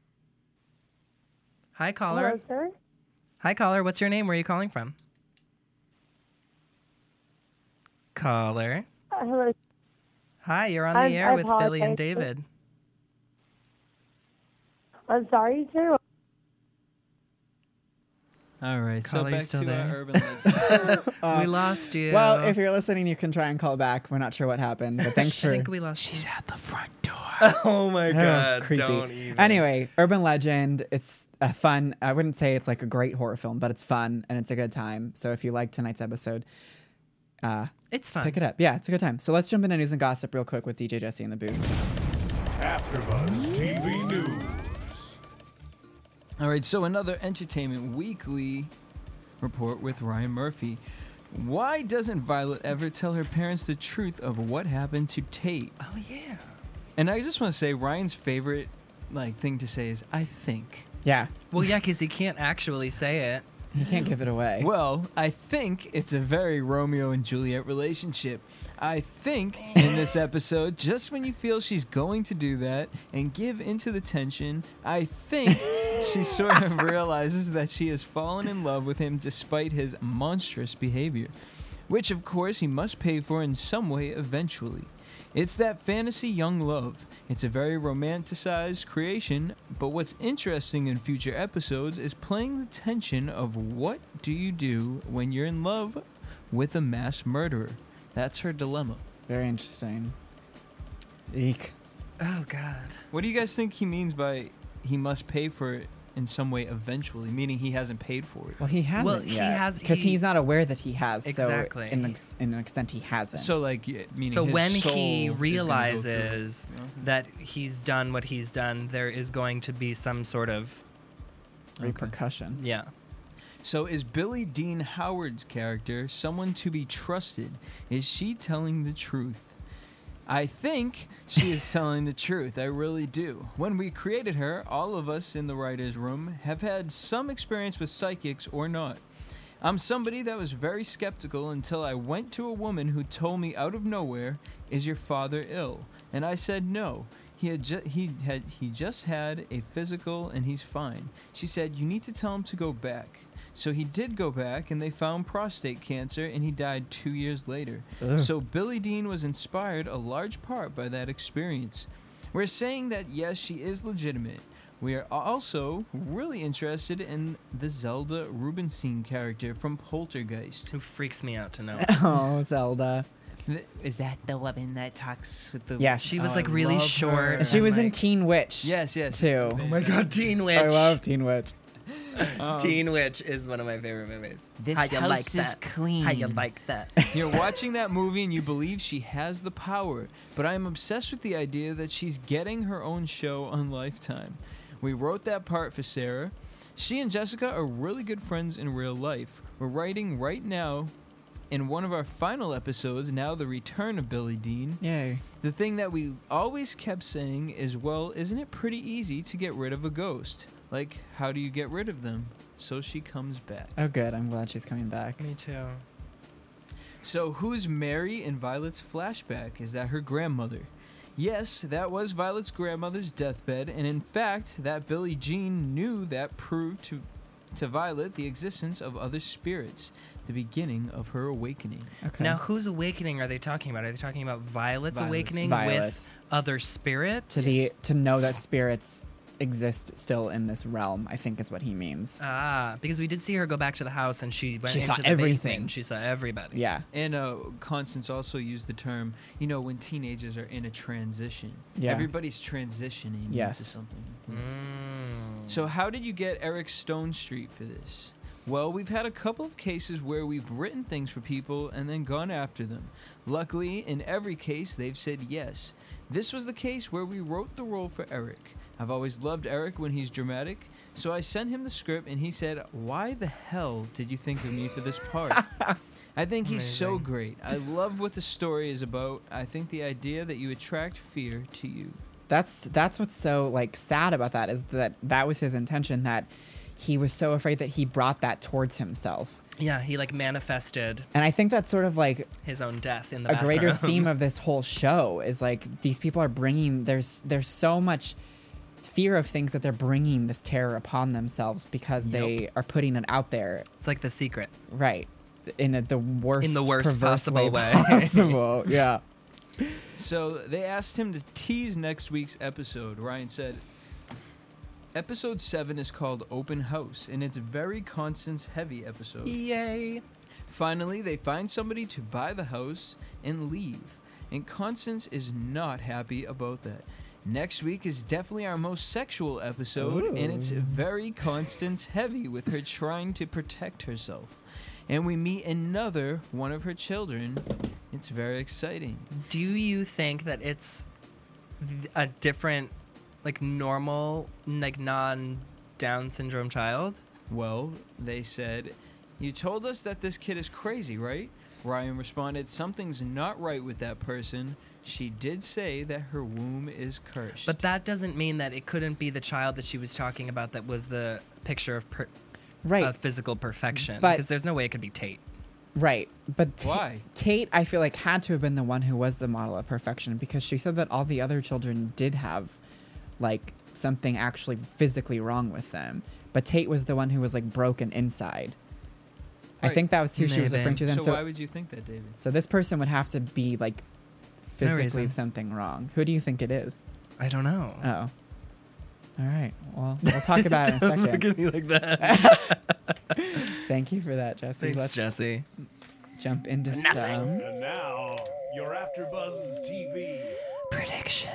D: Hi, caller.
H: Hello, sir.
D: Hi, caller. What's your name? Where are you calling from? Caller.
H: Uh, hello.
D: Hi, you're on the
H: I'm-
D: air
H: I
D: with Billy and
H: apologize.
D: David.
H: I'm sorry, sir.
F: All right. So
D: Caller, you
F: back
D: still
F: to
D: there?
F: our urban legends.
D: we lost you.
C: Well, if you're listening, you can try and call back. We're not sure what happened, but thanks
D: I
C: for.
D: think we lost
F: She's at the front door.
D: you. Oh my
C: Ugh,
D: god!
C: creepy.
D: Don't even.
C: Anyway, Urban Legend. It's a fun. I wouldn't say it's like a great horror film, but it's fun and it's a good time. So if you like tonight's episode, uh,
D: it's fun.
C: pick it up. Yeah, it's a good time. So let's jump into news and gossip real quick with D J Jesse in the booth.
A: AfterBuzz T V News.
F: All right, so another Entertainment Weekly report with Ryan Murphy. Why doesn't Violet ever tell her parents the truth of what happened to Tate?
D: Oh yeah.
F: And I just want to say Ryan's favorite like thing to say is "I think."
C: Yeah,
D: Well, yeah, because he can't actually say it.
C: you can't give it away.
F: Well, I think it's a very Romeo and Juliet relationship. I think in this episode, just when you feel she's going to do that and give into the tension, I think she sort of realizes that she has fallen in love with him despite his monstrous behavior, which of course he must pay for in some way eventually. It's that fantasy young love. It's a very romanticized creation, but what's interesting in future episodes is playing the tension of what do you do when you're in love with a mass murderer. That's her dilemma.
C: Very interesting. Eek.
D: Oh god.
F: What do you guys think he means by he must pay for it in some way eventually, meaning he hasn't paid for it?
C: Well, he hasn't
D: Well, he
C: yet,
D: has-
C: because
D: he-
C: he's not aware that he has.
D: Exactly.
C: So in, ex- in an extent, he hasn't.
F: So like, yeah, meaning
D: So
F: his
D: when
F: soul
D: he
F: is gonna go
D: realizes
F: through it, you know?
D: that he's done what he's done, there is going to be some sort of
C: repercussion.
D: yeah.
F: So is Billie Dean Howard's character someone to be trusted? Is she telling the truth? I think she is telling the truth. I really do. When we created her, all of us in the writer's room have had some experience with psychics or not. I'm somebody that was very skeptical until I went to a woman who told me out of nowhere, "Is your father ill?" And I said no. He had ju- he had he just had a physical and he's fine. She said, "You need to tell him to go back." So he did go back, and they found prostate cancer, and he died two years later.
C: Ugh.
F: So Billie Dean was inspired a large part by that experience. We're saying that yes, she is legitimate. We are also really interested in the Zelda Rubinstein character from Poltergeist.
D: Who freaks me out to know.
C: Oh, Zelda.
F: Th- Is that the woman that talks with the?
C: Yeah,
D: She was
F: Oh,
D: like
F: I
D: really
F: love
D: short.
F: her.
D: and,
C: She was in
D: like-
C: Teen Witch.
F: Yes, yes.
C: Too.
D: Oh my god, Teen Witch.
C: I love Teen Witch.
D: Teen Witch is one of my favorite movies.
I: This
D: How you
I: house
D: like
I: is
D: that?
I: clean.
D: How you like that?
F: You're watching that movie and you believe she has the power, but I am obsessed with the idea that she's getting her own show on Lifetime. We wrote that part for Sarah. She and Jessica are really good friends in real life. We're writing right now in one of our final episodes, now the return of Billie Dean.
C: Yay.
F: The thing that we always kept saying is, well, isn't it pretty easy to get rid of a ghost? Like, how do you get rid of them? So she comes back.
C: Oh, good. I'm glad she's coming back.
D: Me too.
F: So who's Mary in Violet's flashback? Is that her grandmother? Yes, that was Violet's grandmother's deathbed, and in fact, that Billie Jean knew that proved to to Violet the existence of other spirits, the beginning of her awakening.
C: Okay.
D: Now, whose awakening are they talking about? Are they talking about Violet's,
F: Violet's.
D: awakening
C: Violet's.
D: with other spirits?
C: to the to know that spirits exist still in this realm, I think is what he means.
D: Ah, because we did see her go back to the house and she went
C: She
D: into
C: saw
D: the
C: everything.
D: basement. She saw everybody.
C: Yeah.
F: And uh, Constance also used the term, you know, when teenagers are in a transition.
C: Yeah.
F: Everybody's transitioning
C: Yes.
F: into something.
D: Mm.
F: So how did you get Eric Stone Street for this? Well, we've had a couple of cases where we've written things for people and then gone after them. Luckily, in every case, they've said yes. This was the case where we wrote the role for Eric. I've always loved Eric when he's dramatic, so I sent him the script and he said, "Why the hell did you think of me for this part?" I think he's so
D: Amazing.
F: great. I love what the story is about. I think the idea that you attract fear to you.
C: That's that's what's so like sad about that is that that was his intention, that he was so afraid that he brought that towards himself.
D: Yeah, he like manifested
C: And I think that's sort of like
D: his own death in the
C: a greater
D: bathroom.
C: theme of this whole show is like these people are bringing there's there's so much fear of things that they're bringing this terror upon themselves because they are putting it out there,
D: It's like The Secret.
C: right, in a, the worst
D: In the worst
C: perverse
D: possible way.
C: possible. Yeah.
F: So they asked him to tease next week's episode. Ryan said, episode seven is called Open House, and it's a very Constance heavy episode.
D: Yay.
F: Finally, they find somebody to buy the house and leave, and Constance is not happy about that. Next week is definitely our most sexual episode, and it's very Constance heavy with her trying to protect herself. And we meet another one of her children. It's very exciting.
D: Do you think that it's th- a different, like normal, like non-Down syndrome child?
F: Well, they said, "You told us that this kid is crazy, right?" Ryan responded, "Something's not right with that person. She did say that her womb is cursed."
D: But that doesn't mean that it couldn't be the child that she was talking about that was the picture of per-
C: Right.
D: of physical perfection.
C: But-
D: Because there's no way it could be Tate.
C: Right. But Ta-
F: Why?
C: Tate, I feel like, had to have been the one who was the model of perfection because she said that all the other children did have, like, something actually physically wrong with them. But Tate was the one who was, like, broken inside. I
F: Right.
C: think that was who she was
D: Maybe.
C: referring to then.
F: So,
C: So,
F: why would you think that, David?
C: so this person would have to be, like, physically
D: reason.
C: something wrong. Who do you think it is?
D: I don't know.
C: Oh. All right. Well, we'll talk about it in a
D: Don't
C: second.
D: look at me like that.
C: Thank you for that, Jesse.
D: Thanks,
C: Let's
D: Jesse.
C: jump into some.
E: And now, your AfterBuzz T V.
D: Prediction.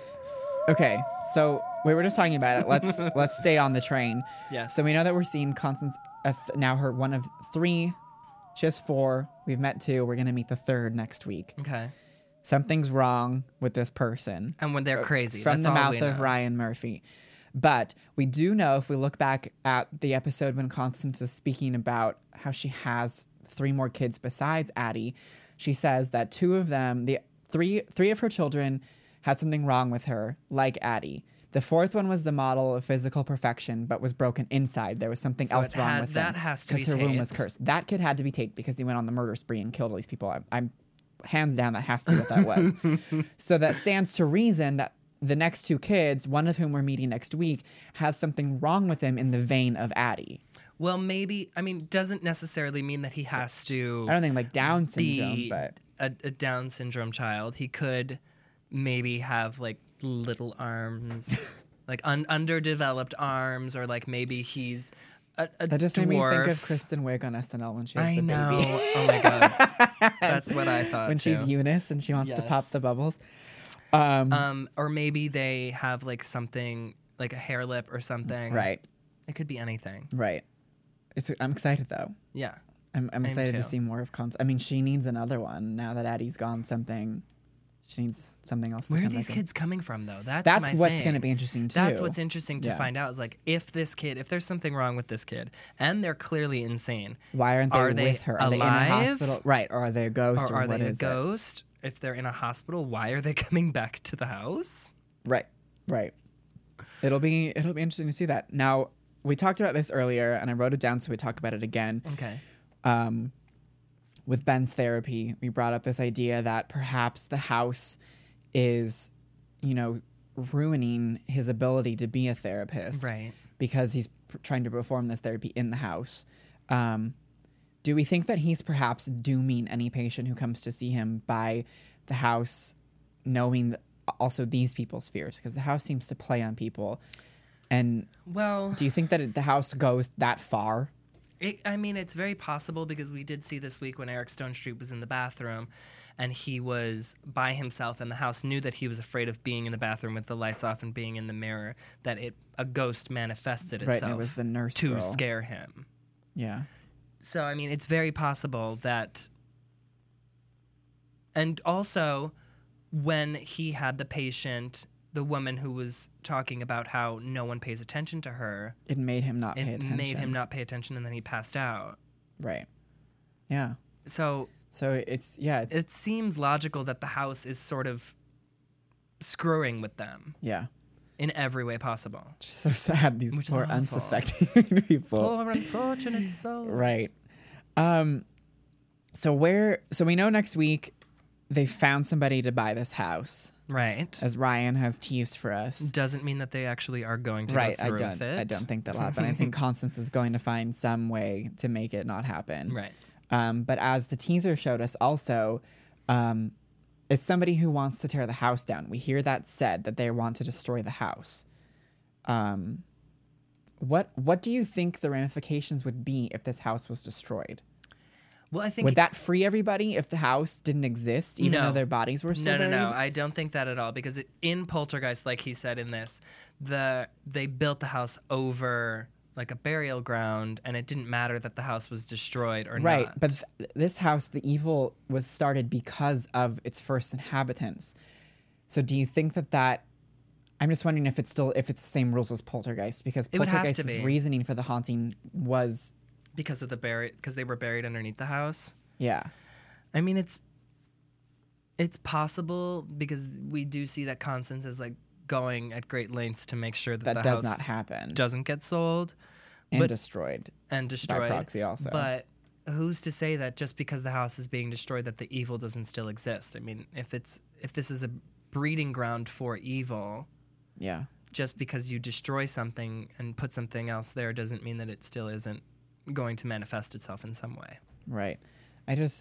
C: Okay, so we were just talking about it. Let's let's stay on the train.
D: Yes.
C: So we know that we're seeing Constance uh, th- now her one of three. She has four. We've met two. We're gonna meet the third next week.
D: Okay.
C: Something's wrong with this person.
D: And when they're crazy.
C: From
D: that's
C: the
D: all
C: mouth
D: we
C: of
D: know.
C: Ryan Murphy. But we do know if we look back at the episode when Constance is speaking about how she has three more kids besides Addie, she says that two of them, the three three of her children had something wrong with her, like Addie. The fourth one was the model of physical perfection, but was broken inside. There was something
D: So
C: else
D: it
C: wong
D: had-
C: with
D: that
C: them,
D: has to be
C: because her womb was
D: Tate.
C: cursed. That kid had to be Tate because he went on the murder spree and killed all these people. I'm, I'm hands down that has to be what that was. So that stands to reason that the next two kids, one of whom we're meeting next week, has something wrong with him in the vein of Addie.
D: Well, maybe, I mean, doesn't necessarily mean that he has to
C: I don't think like Down syndrome,
D: be
C: but
D: a, a Down syndrome child. He could maybe have like little arms, like un- underdeveloped arms, or like maybe he's a, a
C: that just
D: dwarf.
C: made me think of Kristen Wiig on S N L when she was
D: I
C: the
D: know.
C: baby.
D: Oh my god, that's what I thought.
C: when she's
D: too.
C: Eunice and she wants to pop
D: Yes.
C: the bubbles. Um,
D: Um, or maybe they have like something like a hair lip or something.
C: right,
D: It could be anything.
C: right. It's, I'm excited though.
D: Yeah.
C: I'm, I'm
D: I am
C: excited to
D: too.
C: see more of Constance. I mean, she needs another one now that Addie's gone. Something, she needs something else.
D: Where
C: to
D: are
C: come
D: these
C: back in.
D: kids coming from, though? That's
C: That's
D: my
C: what's
D: thing.
C: going to be interesting too.
D: That's what's interesting to
C: Yeah.
D: find out is like if this kid, if there's something wrong with this kid, and they're clearly insane.
C: Why aren't they
D: are
C: with
D: they
C: her? Are they in a
D: alive?
C: hospital? Right, or are they a ghost?
D: Or
C: Or,
D: are
C: what
D: they a
C: is it?
D: ghost? If they're in a hospital, why are they coming back to the house?
C: Right, right. It'll be it'll be interesting to see that. Now we talked about this earlier, and I wrote it down so we talk about it again.
D: Okay.
C: Um, with Ben's therapy, we brought up this idea that perhaps the house is, you know, ruining his ability to be a therapist,
D: Right.
C: Because he's pr- trying to perform this therapy in the house. Um, do we think that he's perhaps dooming any patient who comes to see him by the house knowing th- also these people's fears? Because the house seems to play on people. And
D: Well,
C: do you think that it, the house goes that far?
D: It, I mean, it's very possible because we did see this week when Eric Stone Street was in the bathroom and he was by himself and the house knew that he was afraid of being in the bathroom with the lights off and being in the mirror, that it a ghost manifested itself
C: Right, and it was the nurse
D: to
C: girl.
D: scare him.
C: Yeah.
D: So, I mean, it's very possible that... And also, when he had the patient... the woman who was talking about how no one pays attention to her.
C: It made him not
D: it
C: pay attention.
D: made him not pay attention, and then he passed out.
C: Right. Yeah.
D: So
C: So it's yeah. It's,
D: it seems logical that the house is sort of screwing with them
C: yeah.
D: in every way possible.
C: Just so sad. These
D: Which is
C: poor
D: awful.
C: unsuspecting people.
D: Poor unfortunate souls.
C: Right. Um. So where? So we know next week they found somebody to buy this house,
D: Right.
C: as Ryan has teased for us.
D: Doesn't mean that they actually are going to
C: Right.
D: go
C: I
D: through
C: don't.
D: with it.
C: I don't think that'll happen. I think Constance is going to find some way to make it not happen.
D: Right.
C: Um, but as the teaser showed us also, um, it's somebody who wants to tear the house down. We hear that said, that they want to destroy the house. Um, what what do you think the ramifications would be if this house was destroyed?
D: Well, I think
C: Would that free everybody if the house didn't exist, even
D: No.
C: though their bodies were still
D: no, no,
C: buried?
D: no. I don't think that at all because it, in Poltergeist, like he said in this, the they built the house over like a burial ground, and it didn't matter that the house was destroyed or
C: Right,
D: not.
C: but th- this house, the evil was started because of its first inhabitants. So do you think that that... I'm just wondering if it's still if it's the same rules as Poltergeist, because
D: It would have to
C: Poltergeist's
D: be.
C: reasoning for the haunting was...
D: because of the bury because they were buried underneath the house.
C: Yeah.
D: I mean, it's it's possible because we do see that Constance is like going at great lengths to make sure that,
C: That
D: the
C: does
D: house
C: not happen.
D: doesn't get sold
C: and
D: but-
C: destroyed.
D: and destroyed
C: proxy also.
D: But who's to say that just because the house is being destroyed that the evil doesn't still exist? I mean, if it's if this is a breeding ground for evil,
C: Yeah.
D: just because you destroy something and put something else there doesn't mean that it still isn't going to manifest itself in some way.
C: Right. I just...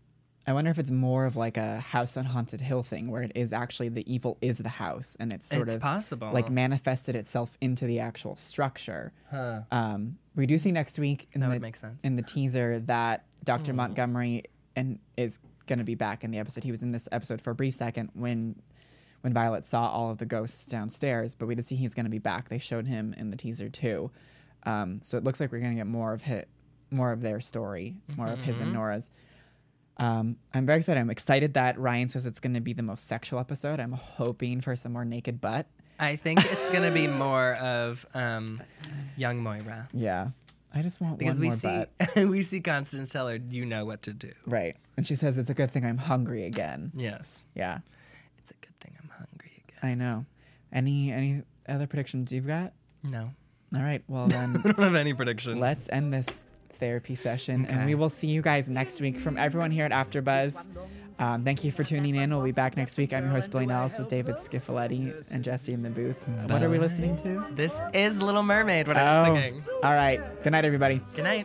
C: I wonder if it's more of like a House on Haunted Hill thing where it is actually the evil is the house and it's sort
D: It's
C: of
D: possible.
C: like manifested itself into the actual structure.
D: Huh.
C: Um, we do see next week in
D: That
C: the
D: would make sense.
C: in the teaser that Doctor
D: Mm.
C: Montgomery and is going to be back in the episode. He was in this episode for a brief second when when Violet saw all of the ghosts downstairs, but we did see he's going to be back. They showed him in the teaser too. Um, so it looks like we're going to get more of hit, more of their story, more of his and
D: Mm-hmm.
C: Nora's. Um, I'm very excited. I'm excited that Ryan says it's going to be the most sexual episode. I'm hoping for some more naked butt.
D: I think it's going to be more of um, young Moira.
C: Yeah. I just want
D: Because
C: one
D: we
C: more
D: see
C: butt.
D: we see Constance tell her, you know what to do.
C: Right. And she says it's a good thing I'm hungry again.
D: Yes.
C: Yeah.
D: It's a good thing I'm hungry again.
C: I know. Any any other predictions you've got?
D: No.
C: All right. Well then
D: I don't have any predictions.
C: let's end this therapy session and
D: Okay.
C: we will see you guys next week. From everyone here at AfterBuzz, um, thank you for tuning in. We'll be back next week. I'm your host Billy Nellis with David Schifoletti and Jesse in the booth. What are we listening to?
D: This is Little Mermaid, what I was
C: Oh,
D: singing.
C: all right. Good night, everybody.
D: Good night.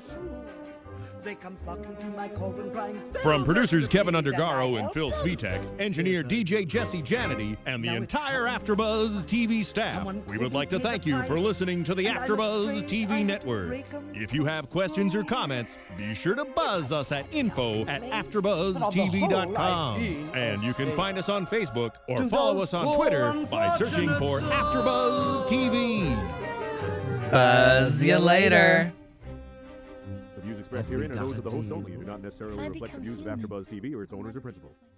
I: They come flocking to my cauldron crying,
E: From producers Kevin
I: "Spells
E: Undergaro
I: I
E: and Phil
I: help
E: Svitek, engineer D J Jesse Janity, and the entire AfterBuzz T V staff, we would like to thank you for listening to the AfterBuzz T V network. If you have questions or comments, be sure to buzz us at info at afterbuzz t v dot com. And you can find us on Facebook or follow us on Twitter by searching for AfterBuzz T V.
D: Buzz you later.
E: The views expressed herein are those of the host only and do not necessarily reflect the views of AfterBuzz T V or its owners or principals.